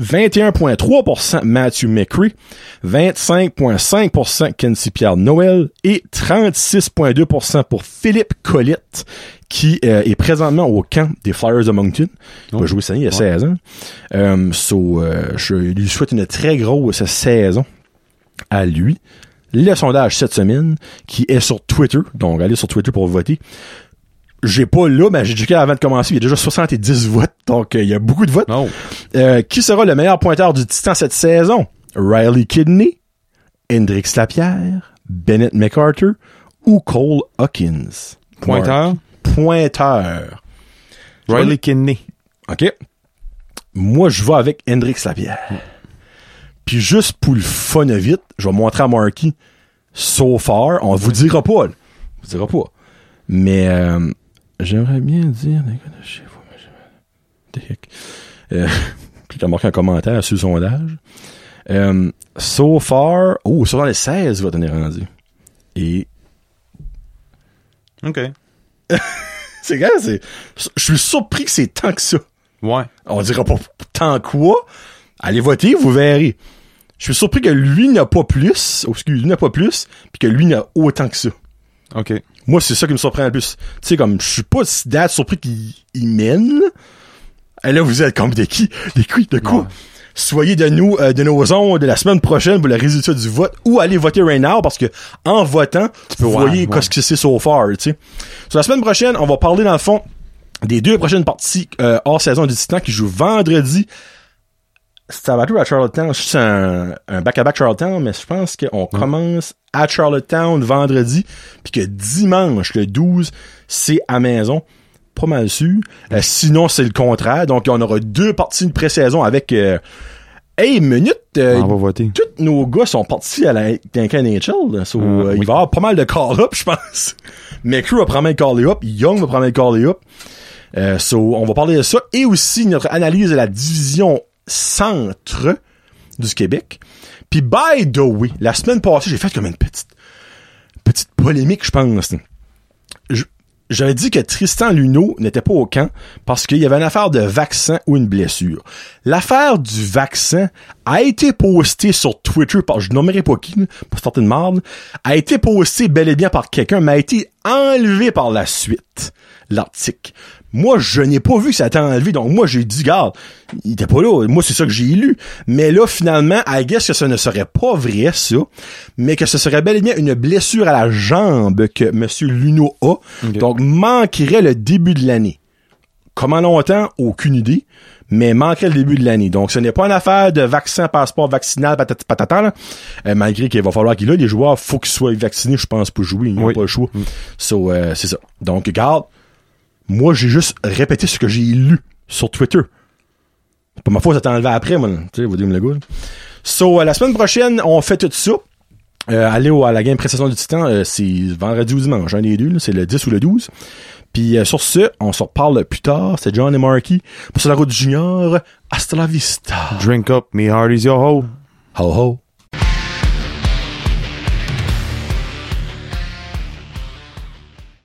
21,3% Matthew McCree, 25,5% Kenzie Pierre-Noël et 36,2% pour Philippe Colette, qui est présentement au camp des Flyers de Moncton. Il va jouer cette année, il y a 16 ans. Je lui souhaite une très grosse saison à lui. Le sondage cette semaine, qui est sur Twitter, donc allez sur Twitter pour voter. J'ai pas là, mais j'ai checké avant de commencer, il y a déjà 70 votes, donc il y a beaucoup de votes. Oh. Qui sera le meilleur pointeur du Titan cette saison? Riley Kidney, Hendrix Lapierre, Bennett McArthur ou Cole Hawkins? Pointeur? Pointeur. Riley Kidney. OK. Moi, je vais avec Hendrix Lapierre. Puis juste pour le fun vite, je vais montrer à Marky so far. On vous dira pas, là. On vous dira pas. Mais j'aimerais bien dire... Puis t'as marqué un commentaire sur le sondage. So far... Oh, sur les 16 votes, on est rendu. Et... OK. C'est grave, je suis surpris que c'est tant que ça. Ouais. On dira pas tant quoi. Allez voter, vous verrez. Je suis surpris que lui n'a pas plus, lui n'a pas plus, puis que lui n'a autant que ça. OK. Moi, c'est ça qui me surprend le plus. Tu sais, comme, je suis pas si date surpris qu'il mène. Et là, vous êtes comme de qui? De quoi? Ouais. Soyez de nous, de nos ondes de la semaine prochaine pour le résultat du vote, ou allez voter right now, parce que, en votant, vous voyez ce que c'est so far, tu sais. Sur la semaine prochaine, on va parler, dans le fond, des 2 prochaines parties, hors saison du Titan qui jouent vendredi. Ça va tout à Charlottetown. C'est un back-à-back Charlottetown, mais je pense qu'on commence à Charlottetown vendredi, puis que dimanche, le 12, c'est à maison. Pas mal sûr. Sinon, c'est le contraire. Donc, on aura 2 parties de pré-saison avec... hey, minute! On va voter. Tous nos gars sont partis à la NHL. So, il va y avoir pas mal de call-up, je pense. McCrew va prendre le call-up. Young va prendre le call-up. So, on va parler de ça. Et aussi, notre analyse de la division centre du Québec. Puis, by the way, la semaine passée, j'ai fait comme une petite polémique, je pense. J'avais dit que Tristan Luneau n'était pas au camp parce qu'il y avait une affaire de vaccin ou une blessure. L'affaire du vaccin a été postée sur Twitter par, je nommerai pas qui, pour sortir de marde, a été postée bel et bien par quelqu'un, mais a été enlevé par la suite, l'article. Moi, je n'ai pas vu que ça a été enlevé, donc moi, j'ai dit, regarde, il était pas là. Moi, c'est ça que j'ai lu. Mais là, finalement, I guess que ce ne serait pas vrai, ça, mais que ce serait bel et bien une blessure à la jambe que M. Luneau a, donc manquerait le début de l'année. Comment longtemps? Aucune idée. Mais manquerait le début de l'année. Donc, ce n'est pas une affaire de vaccin, passeport vaccinal, patatan, là. Malgré qu'il va falloir qu'il ait les joueurs, faut qu'ils soient vaccinés, je pense, pour jouer. Ils n'ont pas le choix. So, c'est ça. Donc, regarde, moi, j'ai juste répété ce que j'ai lu sur Twitter. C'est pas ma faute, ça t'a enlevé après, moi. Tu sais, vous dire le gars. So, la semaine prochaine, on fait tout ça. Aller à la game pré-saison du Titan, c'est vendredi ou dimanche, un des deux, là, c'est le 10 ou le 12. Puis sur ce, on se reparle plus tard. C'est John et Marky pour Sur la route du Junior. Hasta la vista. Drink up, me heart is your hoe. Ho ho.